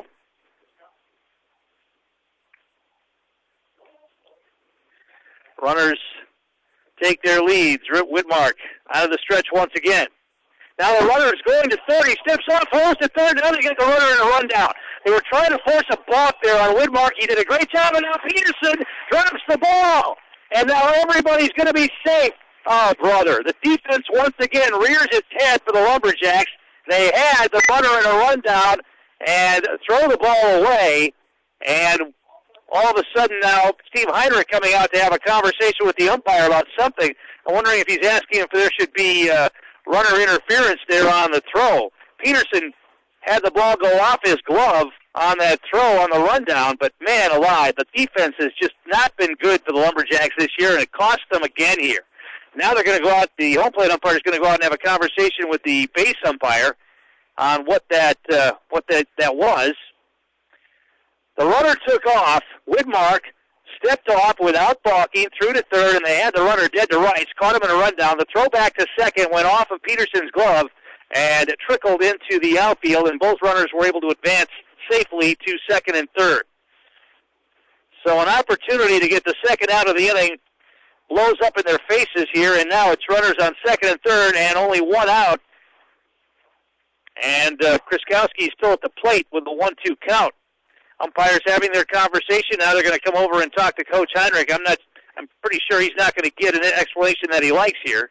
Runners take their leads. Widmark out of the stretch once again. Now the runner is going to third. He steps off, holds to third. Now they get the runner in a rundown. They were trying to force a balk there on Widmark. He did a great job, and now Peterson drops the ball. And now everybody's going to be safe. Oh, brother. The defense once again rears its head for the Lumberjacks. They had the runner in a rundown and throw the ball away. And all of a sudden now, Steve Heinrich coming out to have a conversation with the umpire about something. I'm wondering if he's asking if there should be uh, runner interference there on the throw. Peterson had the ball go off his glove on that throw on the rundown, but man alive, the defense has just not been good for the Lumberjacks this year, and it cost them again here. Now they're going to go out, the home plate umpire is going to go out and have a conversation with the base umpire on what that uh, what that, that was. The runner took off. Widmark stepped off without balking, through to third, and they had the runner dead to rights, caught him in a rundown. The throw back to second went off of Peterson's glove and it trickled into the outfield, and both runners were able to advance safely to second and third. So an opportunity to get the second out of the inning blows up in their faces here, and now it's runners on second and third and only one out. And uh, Kriskowski still at the plate with the one two count. Umpires having their conversation. Now they're going to come over and talk to Coach Heinrich. I'm not. I'm pretty sure he's not going to get an explanation that he likes here.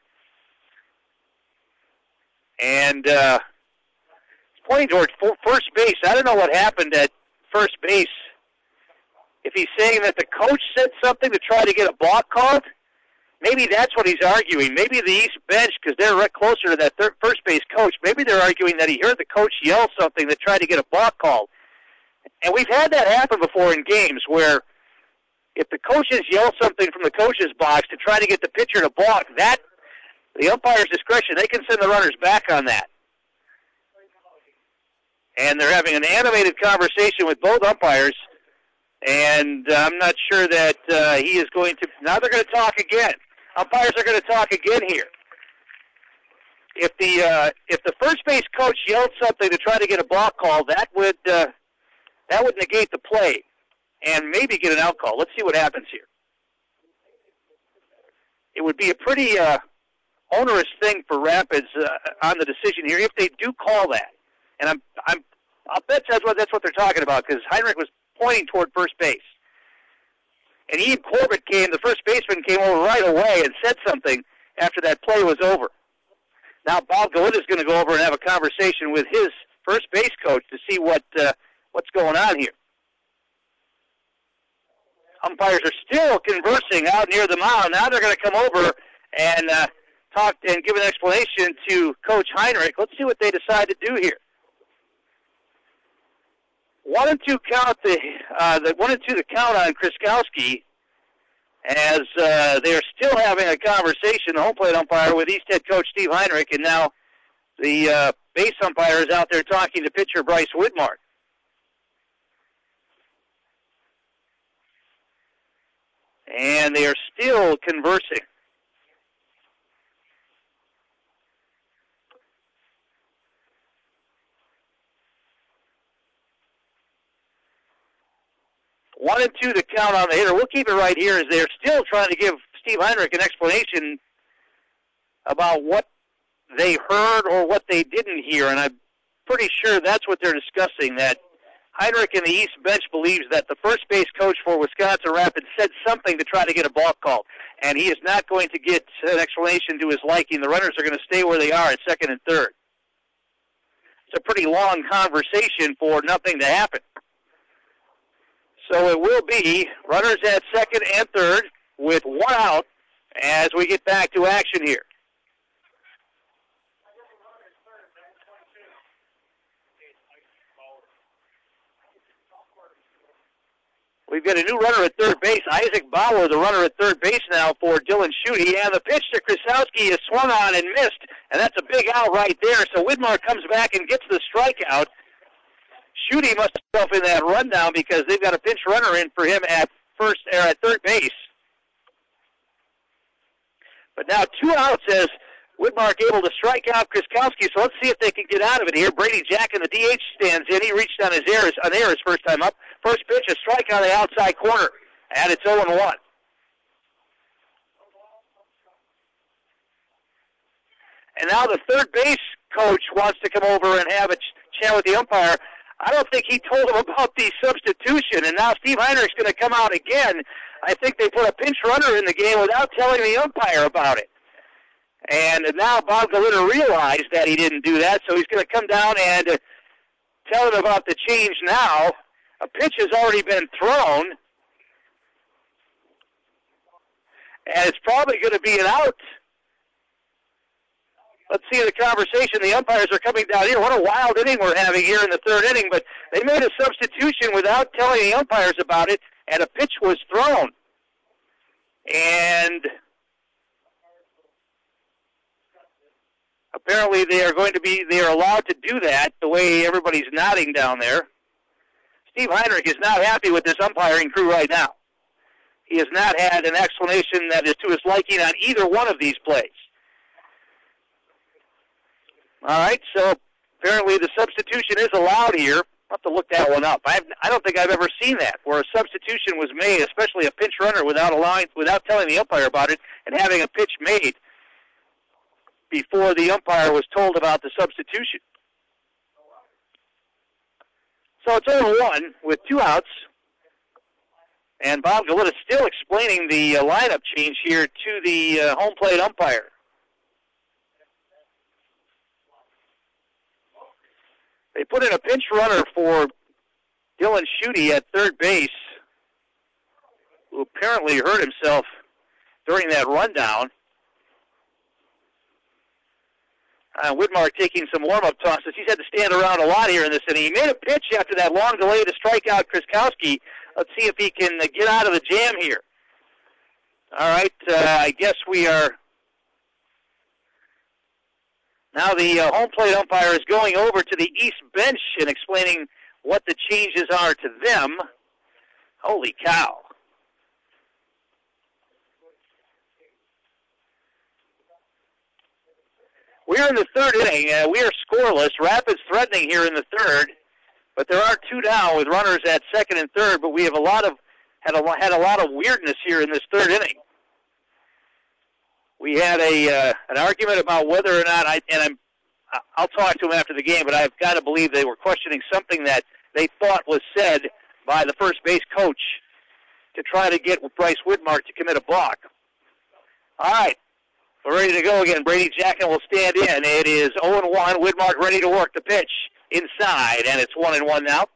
And uh, pointing towards first base. I don't know what happened at first base. If he's saying that the coach said something to try to get a balk called, maybe that's what he's arguing. Maybe the East bench, because they're right closer to that third, first base coach, maybe they're arguing that he heard the coach yell something that tried to get a balk called. And we've had that happen before in games where if the coaches yell something from the coach's box to try to get the pitcher to balk, that, the umpire's discretion, they can send the runners back on that. And they're having an animated conversation with both umpires, and uh, I'm not sure that uh, he is going to, now they're going to talk again. Umpires are going to talk again here. If the uh, if the first base coach yelled something to try to get a balk call, that would uh, that would negate the play and maybe get an out call. Let's see what happens here. It would be a pretty uh, onerous thing for Rapids uh, on the decision here if they do call that. And I'm I'm I'll bet that's what that's what they're talking about, because Heinrich was pointing toward first base. And Ian Corbett came, the first baseman came over right away and said something after that play was over. Now Bob Galita is going to go over and have a conversation with his first base coach to see what uh, what's going on here. Umpires are still conversing out near the mound. Now they're going to come over and uh, talk and give an explanation to Coach Heinrich. Let's see what they decide to do here. One and two count the uh, the one and two the count on Kriskowski, as uh, they are still having a conversation, the home plate umpire with East head coach Steve Heinrich, and now the uh, base umpire is out there talking to pitcher Bryce Widmark. And they are still conversing. One and two to count on the hitter. We'll keep it right here as they're still trying to give Steve Heinrich an explanation about what they heard or what they didn't hear, and I'm pretty sure that's what they're discussing, that Heinrich in the East bench believes that the first base coach for Wisconsin Rapids said something to try to get a balk called, and he is not going to get an explanation to his liking. The runners are going to stay where they are at second and third. It's a pretty long conversation for nothing to happen. So it will be runners at second and third with one out as we get back to action here. We've got a new runner at third base, Isaac Bauer, the runner at third base now for Dylan Schutte. And the pitch to Krasowski is swung on and missed, and that's a big out right there. So Widmark comes back and gets the strikeout. Schutte must have himself in that rundown because they've got a pinch runner in for him at first or at third base. But now two outs as Widmark able to strike out Kriskowski, so let's see if they can get out of it here. Brady Jack in the D H stands in. He reached on his air, on air his first time up. First pitch, a strike on the outside corner, and it's oh and one. And now the third base coach wants to come over and have a ch- chat with the umpire. I don't think he told him about the substitution, and now Steve Heinrich's going to come out again. I think they put a pinch runner in the game without telling the umpire about it. And now Bob Galita realized that he didn't do that, so he's going to come down and uh, tell him about the change now. A pitch has already been thrown, and it's probably going to be an out. Let's see the conversation. The umpires are coming down here. What a wild inning we're having here in the third inning, but they made a substitution without telling the umpires about it, and a pitch was thrown. And apparently they are going to be, they are allowed to do that the way everybody's nodding down there. Steve Heinrich is not happy with this umpiring crew right now. He has not had an explanation that is to his liking on either one of these plays. All right, so apparently the substitution is allowed here. I'll have to look that one up. I've, I don't think I've ever seen that, where a substitution was made, especially a pinch runner, without allowing, without telling the umpire about it and having a pitch made before the umpire was told about the substitution. So it's oh and one with two outs. And Bob Galita still explaining the uh, lineup change here to the uh, home plate umpire. They put in a pinch runner for Dylan Schutte at third base, who apparently hurt himself during that rundown. Uh, Widmark taking some warm-up tosses. He's had to stand around a lot here in this inning. He made a pitch after that long delay to strike out Kriskowski. Let's see if he can uh, get out of the jam here. All right, uh, I guess we are... Now the uh, home plate umpire is going over to the east bench and explaining what the changes are to them. Holy cow. We're in the third inning. Uh, we are scoreless. Rapids threatening here in the third, but there are two down with runners at second and third. But we have a lot of had a had a lot of weirdness here in this third inning. We had a uh, an argument about whether or not I and I'm I'll talk to him after the game, but I've got to believe they were questioning something that they thought was said by the first base coach to try to get Bryce Widmark to commit a balk. All right. We're ready to go again. Brady Jacken will stand in. It is oh and one. Widmark ready to work the pitch inside, and it's one and one now.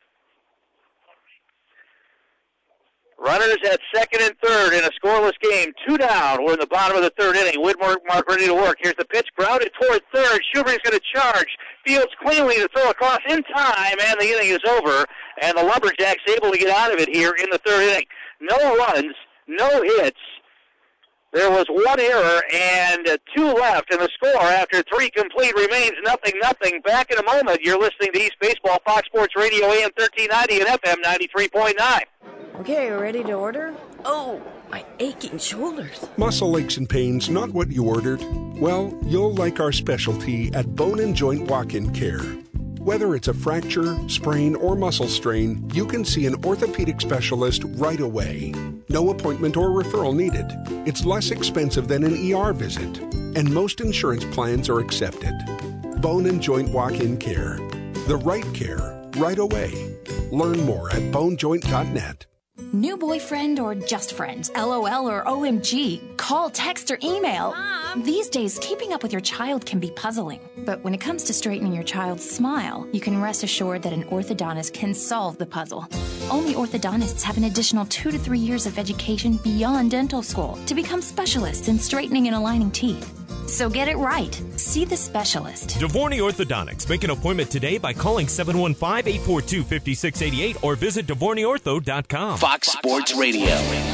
Runners at second and third in a scoreless game. Two down. We're in the bottom of the third inning. Widmark ready to work. Here's the pitch. Grounded toward third. Schubring's going to charge. Fields cleanly to throw across in time, and the inning is over. And the Lumberjacks able to get out of it here in the third inning. No runs, no hits. There was one error and two left, and the score after three complete remains nothing, nothing. Back in a moment, you're listening to East Baseball, Fox Sports Radio, A M thirteen ninety and F M ninety-three point nine. Okay, ready to order? Oh, my aching shoulders. Muscle aches and pains, not what you ordered? Well, you'll like our specialty at Bone and Joint Walk-In Care. Whether it's a fracture, sprain, or muscle strain, you can see an orthopedic specialist right away. No appointment or referral needed. It's less expensive than an E R visit, and most insurance plans are accepted. Bone and Joint Walk-In Care. The right care, right away. Learn more at bone joint dot net. New boyfriend or just friends? LOL or O M G? Call, text, or email. Mom. These days, keeping up with your child can be puzzling. But when it comes to straightening your child's smile, you can rest assured that an orthodontist can solve the puzzle. Only orthodontists have an additional two to three years of education beyond dental school to become specialists in straightening and aligning teeth. So get it right. See the specialist. Devorny Orthodontics. Make an appointment today by calling seven one five, eight four two, five six eight eight or visit devorny ortho dot com. Fox Sports Radio.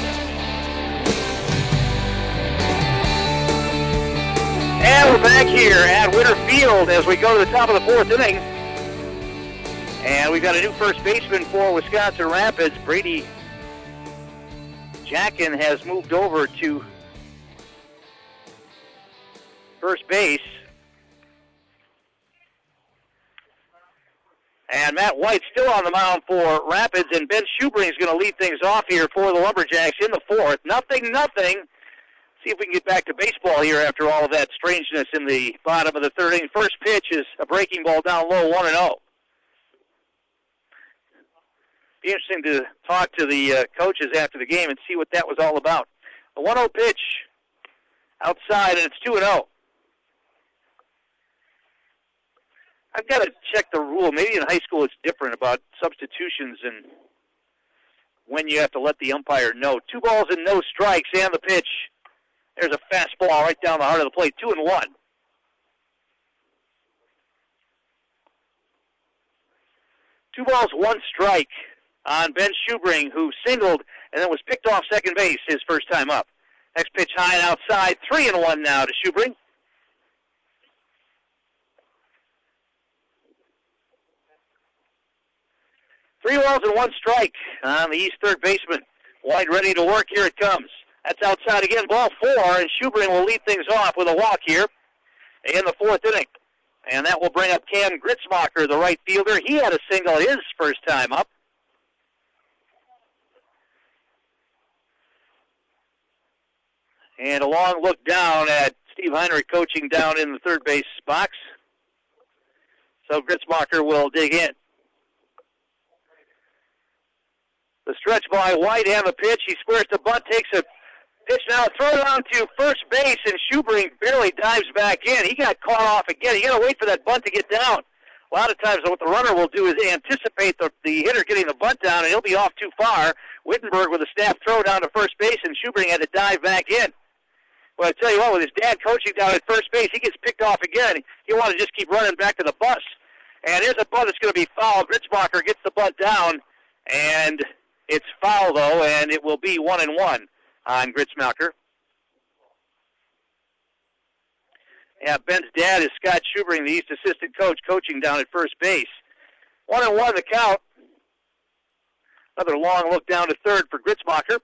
And we're back here at Winter Field as we go to the top of the fourth inning. And we've got a new first baseman for Wisconsin Rapids. Brady Jacken has moved over to first base. And Matt White's still on the mound for Rapids, and Ben Schubring is going to lead things off here for the Lumberjacks in the fourth. Nothing, nothing. See if we can get back to baseball here after all of that strangeness in the bottom of the third inning. First pitch is a breaking ball down low, one and oh. Be interesting to talk to the uh, coaches after the game and see what that was all about. The one oh pitch outside, and it's two and oh. I've got to check the rule. Maybe in high school it's different about substitutions and when you have to let the umpire know. Two balls and no strikes, and the pitch. There's a fastball right down the heart of the plate, two and one. Two balls, one strike on Ben Schubring, who singled and then was picked off second base his first time up. Next pitch high and outside, three and one now to Schubring. Three balls and one strike on the East third baseman. White ready to work. Here it comes. That's outside again. Ball four, and Schubring will lead things off with a walk here in the fourth inning. And that will bring up Cam Gritzmacher, the right fielder. He had a single his first time up. And a long look down at Steve Heinrich coaching down in the third base box. So Gritzmacher will dig in. The stretch by White and the pitch. He squares the bunt, takes a pitch now, throw it on to first base, and Schubring barely dives back in. He got caught off again. You got to wait for that bunt to get down. A lot of times what the runner will do is anticipate the, the hitter getting the bunt down, and he'll be off too far. Wittenberg with a snap throw down to first base, and Schubring had to dive back in. Well, I tell you what, with his dad coaching down at first base, he gets picked off again. He'll want to just keep running back to the bus. And here's a bunt that's going to be fouled. Gritzmacher gets the bunt down, and it's foul, though, and it will be one and one on Gritzmacher. Yeah, Ben's dad is Scott Schubring, the East assistant coach, coaching down at first base. One and one the count. Another long look down to third for Gritzmacher.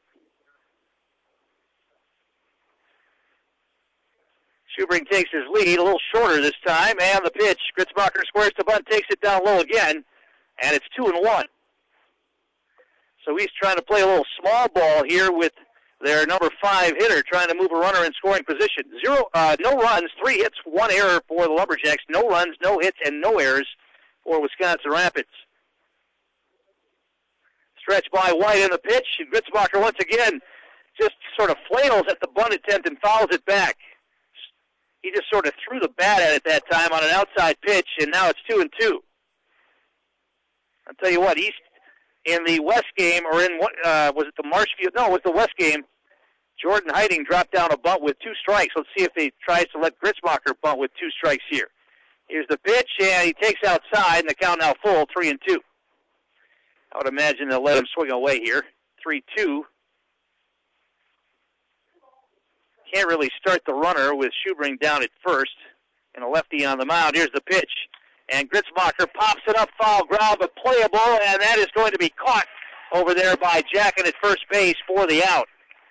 Schubring takes his lead, a little shorter this time, and the pitch. Gritzmacher squares the bunt, takes it down low again, and it's two and one. So he's trying to play a little small ball here with their number five hitter, trying to move a runner in scoring position. Zero, uh, no runs, three hits, one error for the Lumberjacks. No runs, no hits, and no errors for Wisconsin Rapids. Stretch by White in the pitch, and Gritzmacher once again just sort of flails at the bunt attempt and fouls it back. He just sort of threw the bat at it that time on an outside pitch, and now it's two and two. I'll tell you what, East in the West game, or in what uh, was it the Marshfield? No, it was the West game. Jordan Heiting dropped down a bunt with two strikes. Let's see if he tries to let Gritzmacher bunt with two strikes here. Here's the pitch, and he takes outside, and the count now full, three and two. I would imagine they'll let him swing away here, three two. Can't really start the runner with Schubring down at first, and a lefty on the mound. Here's the pitch. And Gritzmacher pops it up, foul ground, but playable, and that is going to be caught over there by Jackin at first base for the out.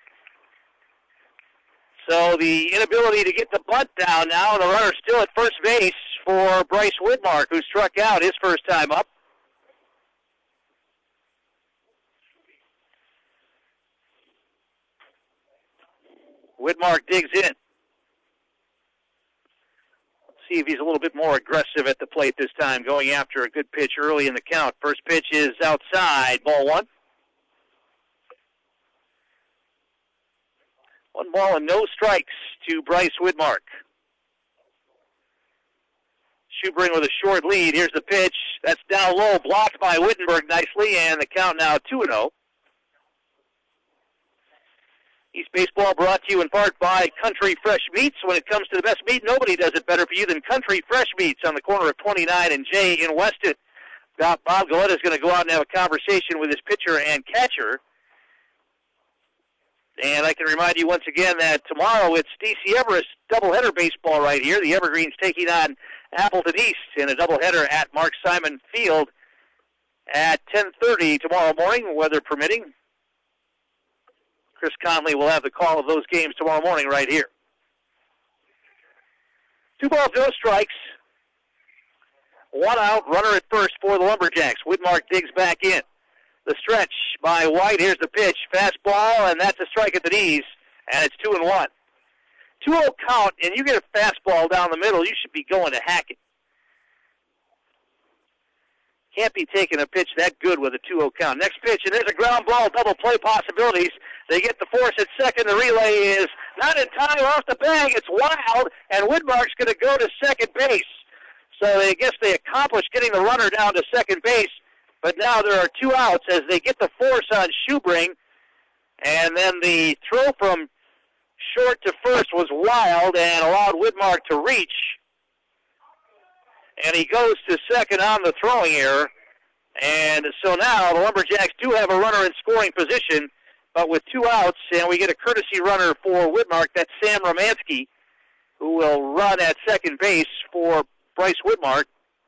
So the inability to get the bunt down now, the runner still at first base for Bryce Widmark, who struck out his first time up. Widmark digs in. See if he's a little bit more aggressive at the plate this time, going after a good pitch early in the count. First pitch is outside, ball one. One ball and no strikes to Bryce Widmark. Schubring with a short lead. Here's the pitch. That's down low, blocked by Wittenberg nicely, and the count now two and oh. East Baseball brought to you in part by Country Fresh Meats. When it comes to the best meat, nobody does it better for you than Country Fresh Meats on the corner of twenty-nine and J in Weston. Bob Galetta is going to go out and have a conversation with his pitcher and catcher. And I can remind you once again that tomorrow it's D C Everest doubleheader baseball right here. The Evergreens taking on Appleton East in a doubleheader at Mark Simon Field at ten thirty tomorrow morning, weather permitting. Chris Conley will have the call of those games tomorrow morning right here. Two balls, no strikes. One out, runner at first for the Lumberjacks. Widmark digs back in. The stretch by White. Here's the pitch. Fastball, and that's a strike at the knees, and it's two and one. two oh count, and you get a fastball down the middle, you should be going to Hackett. Can't be taking a pitch that good with a two oh count. Next pitch, and there's a ground ball, double play possibilities. They get the force at second. The relay is not in time, off the bag. It's wild, and Widmark's going to go to second base. So I guess they accomplished getting the runner down to second base, but now there are two outs as they get the force on Schubring, and then the throw from short to first was wild and allowed Widmark to reach. And he goes to second on the throwing error. And so now the Lumberjacks do have a runner in scoring position, but with two outs, and we get a courtesy runner for Widmark. That's Sam Romansky, who will run at second base for Bryce Widmark.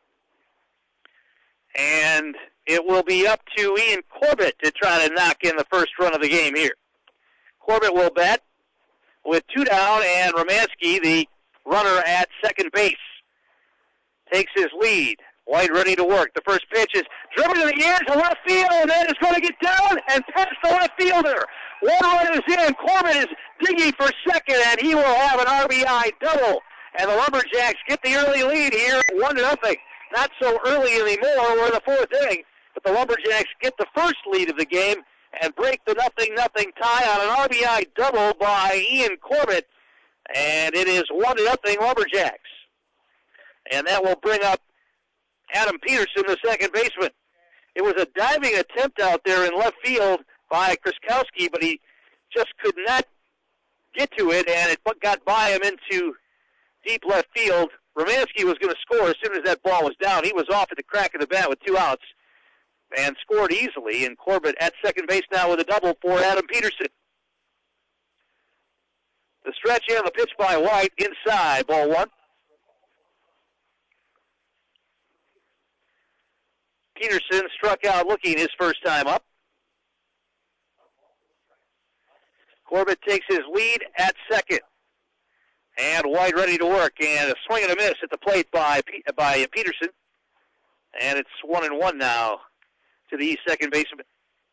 And it will be up to Ian Corbett to try to knock in the first run of the game here. Corbett will bat with two down, and Romansky, the runner at second base, takes his lead. White ready to work. The first pitch is driven to the air to left field, and then it's going to get down and past the left fielder. One run is in. Corbett is digging for second, and he will have an R B I double. And the Lumberjacks get the early lead here, one to nothing. Not so early anymore. We're in the fourth inning, but the Lumberjacks get the first lead of the game and break the nothing-nothing tie on an R B I double by Ian Corbett, and it is one to nothing Lumberjacks. And that will bring up Adam Peterson, the second baseman. It was a diving attempt out there in left field by Krzyzkowski, but he just could not get to it, and it got by him into deep left field. Romanski was going to score as soon as that ball was down. He was off at the crack of the bat with two outs and scored easily, and Corbett at second base now with a double for Adam Peterson. The stretch and the pitch by White inside, ball one. Peterson struck out looking his first time up. Corbett takes his lead at second. And White ready to work. And a swing and a miss at the plate by by Peterson. And it's one and one now to the second baseman.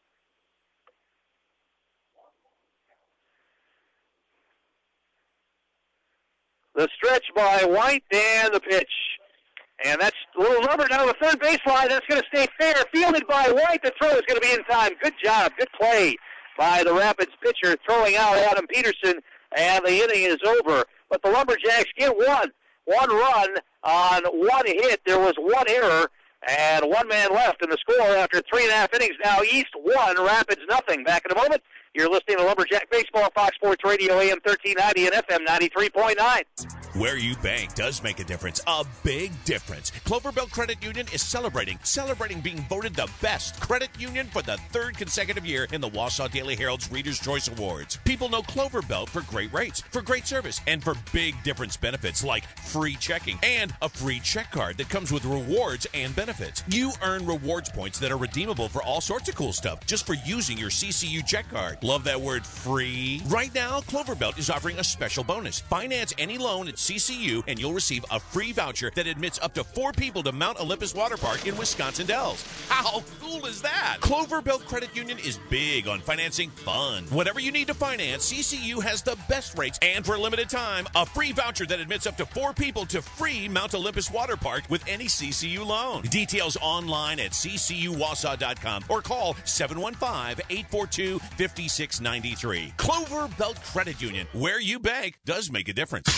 The stretch by White and the pitch. And that's a little number down the third baseline. That's going to stay fair. Fielded by White. The throw is going to be in time. Good job. Good play by the Rapids pitcher throwing out Adam Peterson. And the inning is over. But the Lumberjacks get one. One run on one hit. There was one error. And one man left in the score after three and a half innings. Now East one, Rapids nothing. Back in a moment. You're listening to Lumberjack Baseball, Fox Sports Radio, A M thirteen ninety and F M ninety-three point nine. Where you bank does make a difference, a big difference. Clover Belt Credit Union is celebrating, celebrating being voted the best credit union for the third consecutive year in the Wausau Daily Herald's Reader's Choice Awards. People know Clover Belt for great rates, for great service, and for big difference benefits like free checking and a free check card that comes with rewards and benefits. You earn rewards points that are redeemable for all sorts of cool stuff just for using your C C U check card. Love that word, free. Right now, Clover Belt is offering a special bonus. Finance any loan at C C U and you'll receive a free voucher that admits up to four people to Mount Olympus Water Park in Wisconsin Dells. How cool is that? Clover Belt Credit Union is big on financing fun. Whatever you need to finance, C C U has the best rates and for a limited time, a free voucher that admits up to four people to free Mount Olympus Water Park with any C C U loan. Details online at c c u wausau dot com or call seven one five, eight four two, five six nine three. Clover Belt Credit Union, where you bank does make a difference.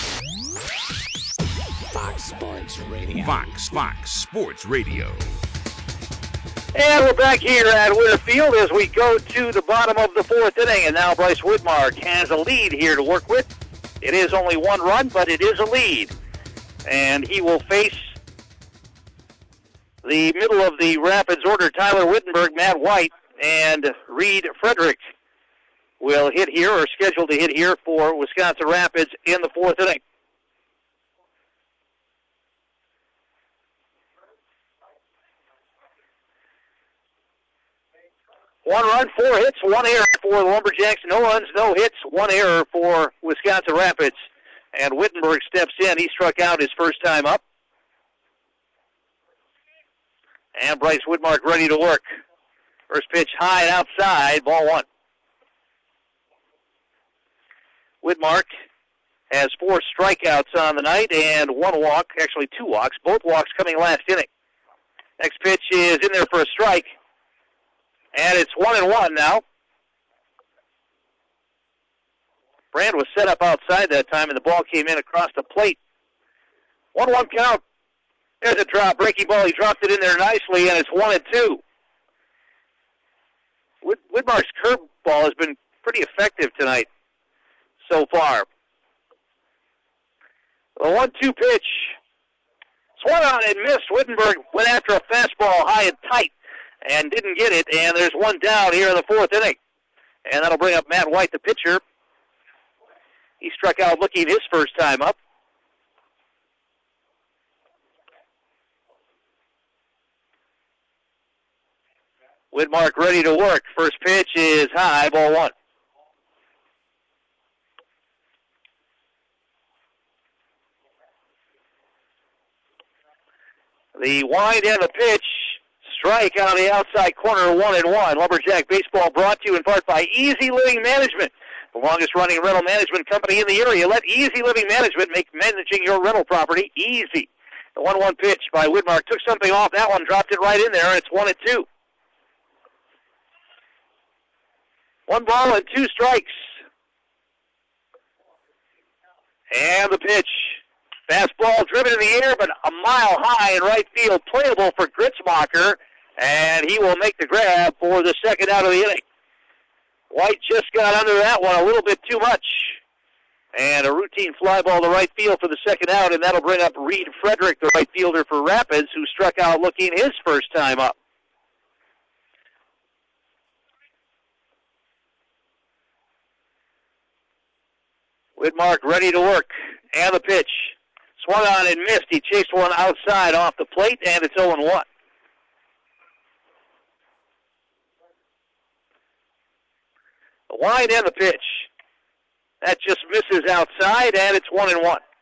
Fox Sports Radio. Fox, Fox Sports Radio. And we're back here at Winterfield as we go to the bottom of the fourth inning. And now Bryce Woodmark has a lead here to work with. It is only one run, but it is a lead. And he will face the middle of the Rapids order, Tyler Wittenberg, Matt White, and Reed Frederick will hit here, or scheduled to hit here for Wisconsin Rapids in the fourth inning. One run, four hits, one error for the Lumberjacks. No runs, no hits, one error for Wisconsin Rapids. And Wittenberg steps in. He struck out his first time up. And Bryce Woodmark ready to work. First pitch high and outside, ball one. Whitmark has four strikeouts on the night and one walk, actually two walks, both walks coming last inning. Next pitch is in there for a strike, and it's one and one now. Brand was set up outside that time, and the ball came in across the plate. one one count. There's a drop, breaking ball. He dropped it in there nicely, and it's one and two. Whit- Whitmark's curveball has been pretty effective tonight so far. The one two pitch. Swung on and missed. Wittenberg went after a fastball high and tight and didn't get it, and there's one down here in the fourth inning. And that'll bring up Matt White, the pitcher. He struck out looking his first time up. Whitmark ready to work. First pitch is high, ball one. The wind and the pitch. Strike on the outside corner, one and one. Lumberjack Baseball brought to you in part by Easy Living Management, the longest-running rental management company in the area. Let Easy Living Management make managing your rental property easy. The one one pitch by Whitmark took something off that one, dropped it right in there, and it's one and two. One ball and two strikes. And the pitch. Fastball driven in the air, but a mile high in right field, playable for Gritzmacher, and he will make the grab for the second out of the inning. White just got under that one a little bit too much. And a routine fly ball to right field for the second out, and that'll bring up Reed Frederick, the right fielder for Rapids, who struck out looking his first time up. Widmark ready to work, and the pitch. Swung on and missed. He chased one outside off the plate, and it's oh and one. The line and the pitch. That just misses outside, and it's one and one.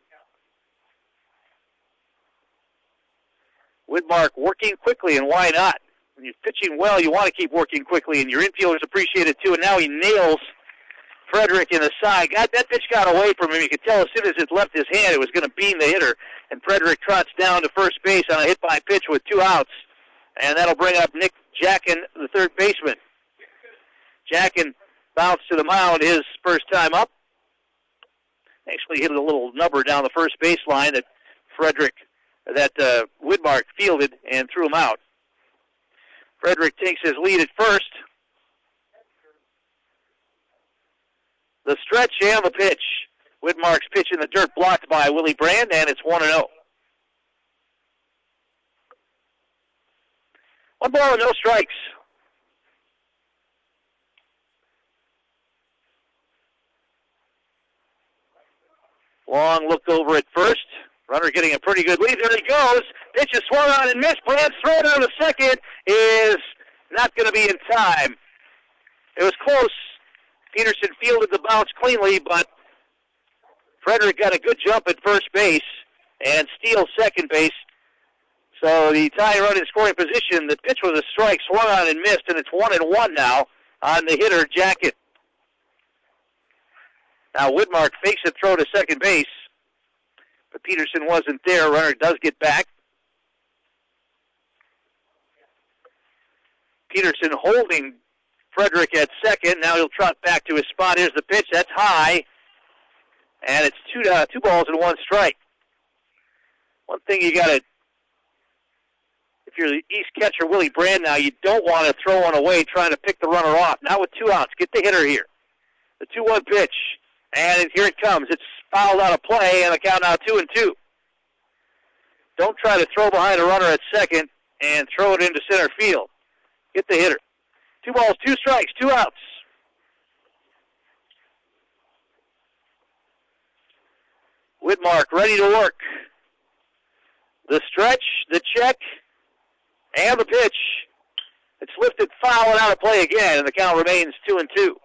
Widmark working quickly, and why not? When you're pitching well, you want to keep working quickly, and your infielders appreciate it too. And now he nails Frederick in the side. God, that pitch got away from him. You could tell as soon as it left his hand, it was going to beam the hitter. And Frederick trots down to first base on a hit-by pitch with two outs. And that'll bring up Nick Jackin, the third baseman. Jackin bounced to the mound his first time up. Actually hit a little number down the first baseline that Frederick, that uh, Widmark fielded and threw him out. Frederick takes his lead at first. The stretch and the pitch. Widmark's pitch in the dirt blocked by Willie Brand, and it's one and oh. One ball and no strikes. Long look over at first. Runner getting a pretty good lead. There he goes. Pitch is swung on and missed. Brand's throw down to second is not going to be in time. It was close. Peterson fielded the bounce cleanly, but Frederick got a good jump at first base and steals second base. So the tying run in scoring position, the pitch was a strike, swung on and missed, and it's one and one now on the hitter, Jacket. Now Widmark fakes a throw to second base, but Peterson wasn't there. Runner does get back. Peterson holding Frederick at second. Now he'll trot back to his spot. Here's the pitch. That's high. And it's two, uh, two balls and one strike. One thing you got to, if you're the East catcher, Willie Brand now, you don't want to throw one away trying to pick the runner off. Not with two outs. Get the hitter here. The two one pitch. And here it comes. It's fouled out of play, and the count now two and two. Don't try to throw behind a runner at second and throw it into center field. Get the hitter. Two balls, two strikes, two outs. Widmark ready to work. The stretch, the check, and the pitch. It's lifted foul and out of play again, and the count remains two and two.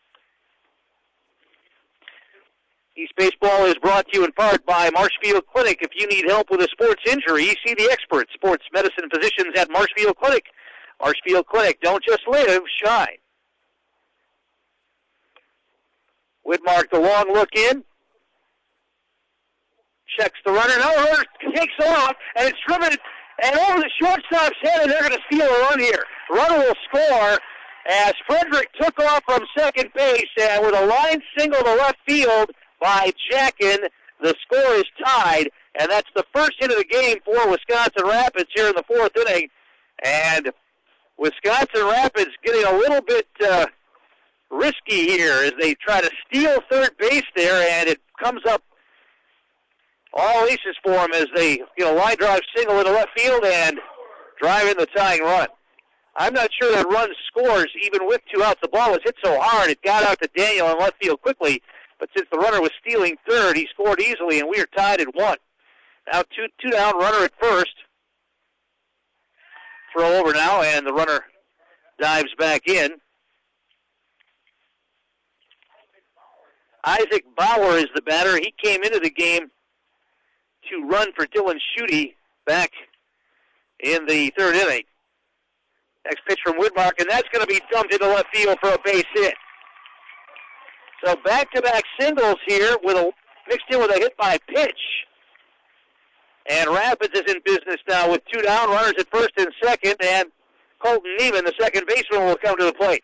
East Baseball is brought to you in part by Marshfield Clinic. If you need help with a sports injury, see the experts, sports medicine physicians at Marshfield Clinic. Marshfield Clinic, don't just live, shine. Widmark, the long look in. Checks the runner. Now the runner takes off, and it's driven and over the shortstop's head, and they're going to steal a run here. Runner will score as Frederick took off from second base, and with a line single to left field by Jackin, the score is tied, and that's the first hit of the game for Wisconsin Rapids here in the fourth inning. And Wisconsin Rapids getting a little bit uh, risky here as they try to steal third base there, and it comes up all aces for them as they get a line drive single into left field and drive in the tying run. I'm not sure that run scores even with two outs. The ball was hit so hard it got out to Daniel in left field quickly, but since the runner was stealing third, he scored easily, and we are tied at one. Now two, two down, runner at first. Throw over now, and the runner dives back in. Isaac Bauer is the batter. He came into the game to run for Dylan Schutte back in the third inning. Next pitch from Widmark, and that's going to be dumped into left field for a base hit. So back-to-back singles here with a mixed in with a hit by pitch. And Rapids is in business now with two down, runners at first and second, and Colton Neiman, the second baseman, will come to the plate.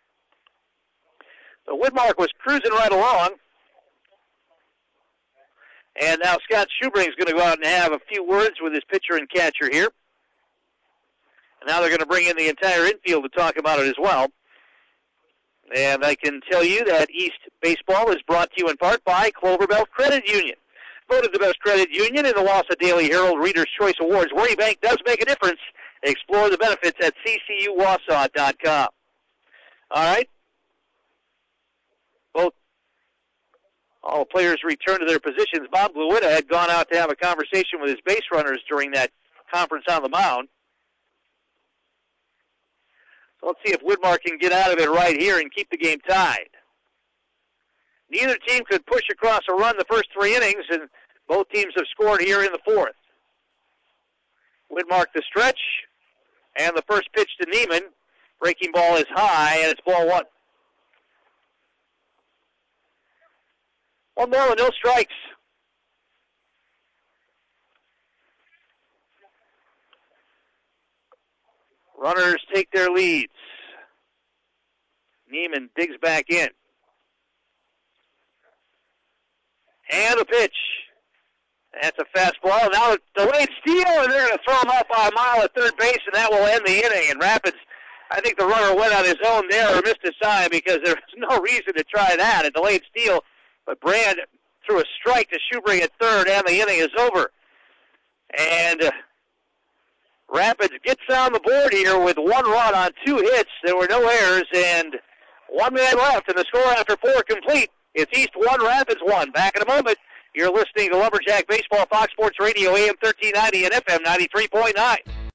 So Widmark was cruising right along. And now Scott Schubring is going to go out and have a few words with his pitcher and catcher here. And now they're going to bring in the entire infield to talk about it as well. And I can tell you that East Baseball is brought to you in part by Clover Belt Credit Union. Voted the best credit union in the Wausau Daily Herald Reader's Choice Awards. Worry Bank does make a difference. Explore the benefits at c c u wausau dot com. All right. Both all the players returned to their positions. Bob Gluitta had gone out to have a conversation with his base runners during that conference on the mound. So let's see if Woodmark can get out of it right here and keep the game tied. Neither team could push across a run the first three innings, and both teams have scored here in the fourth. Woodmark the stretch, and the first pitch to Neiman. Breaking ball is high, and it's ball one. One ball and no strikes. Runners take their leads. Neiman digs back in. And a pitch. That's a fastball. Now a delayed steal, and they're going to throw him out by a mile at third base, and that will end the inning. And Rapids, I think the runner went on his own there or missed a sign because there's no reason to try that. A delayed steal, but Brand threw a strike to Schubring at third, and the inning is over. And uh, Rapids gets on the board here with one run on two hits. There were no errors, and one man left, and the score after four complete. It's East one, Rapids one. Back in a moment. You're listening to Lumberjack Baseball, Fox Sports Radio, A M thirteen ninety and F M ninety-three point nine.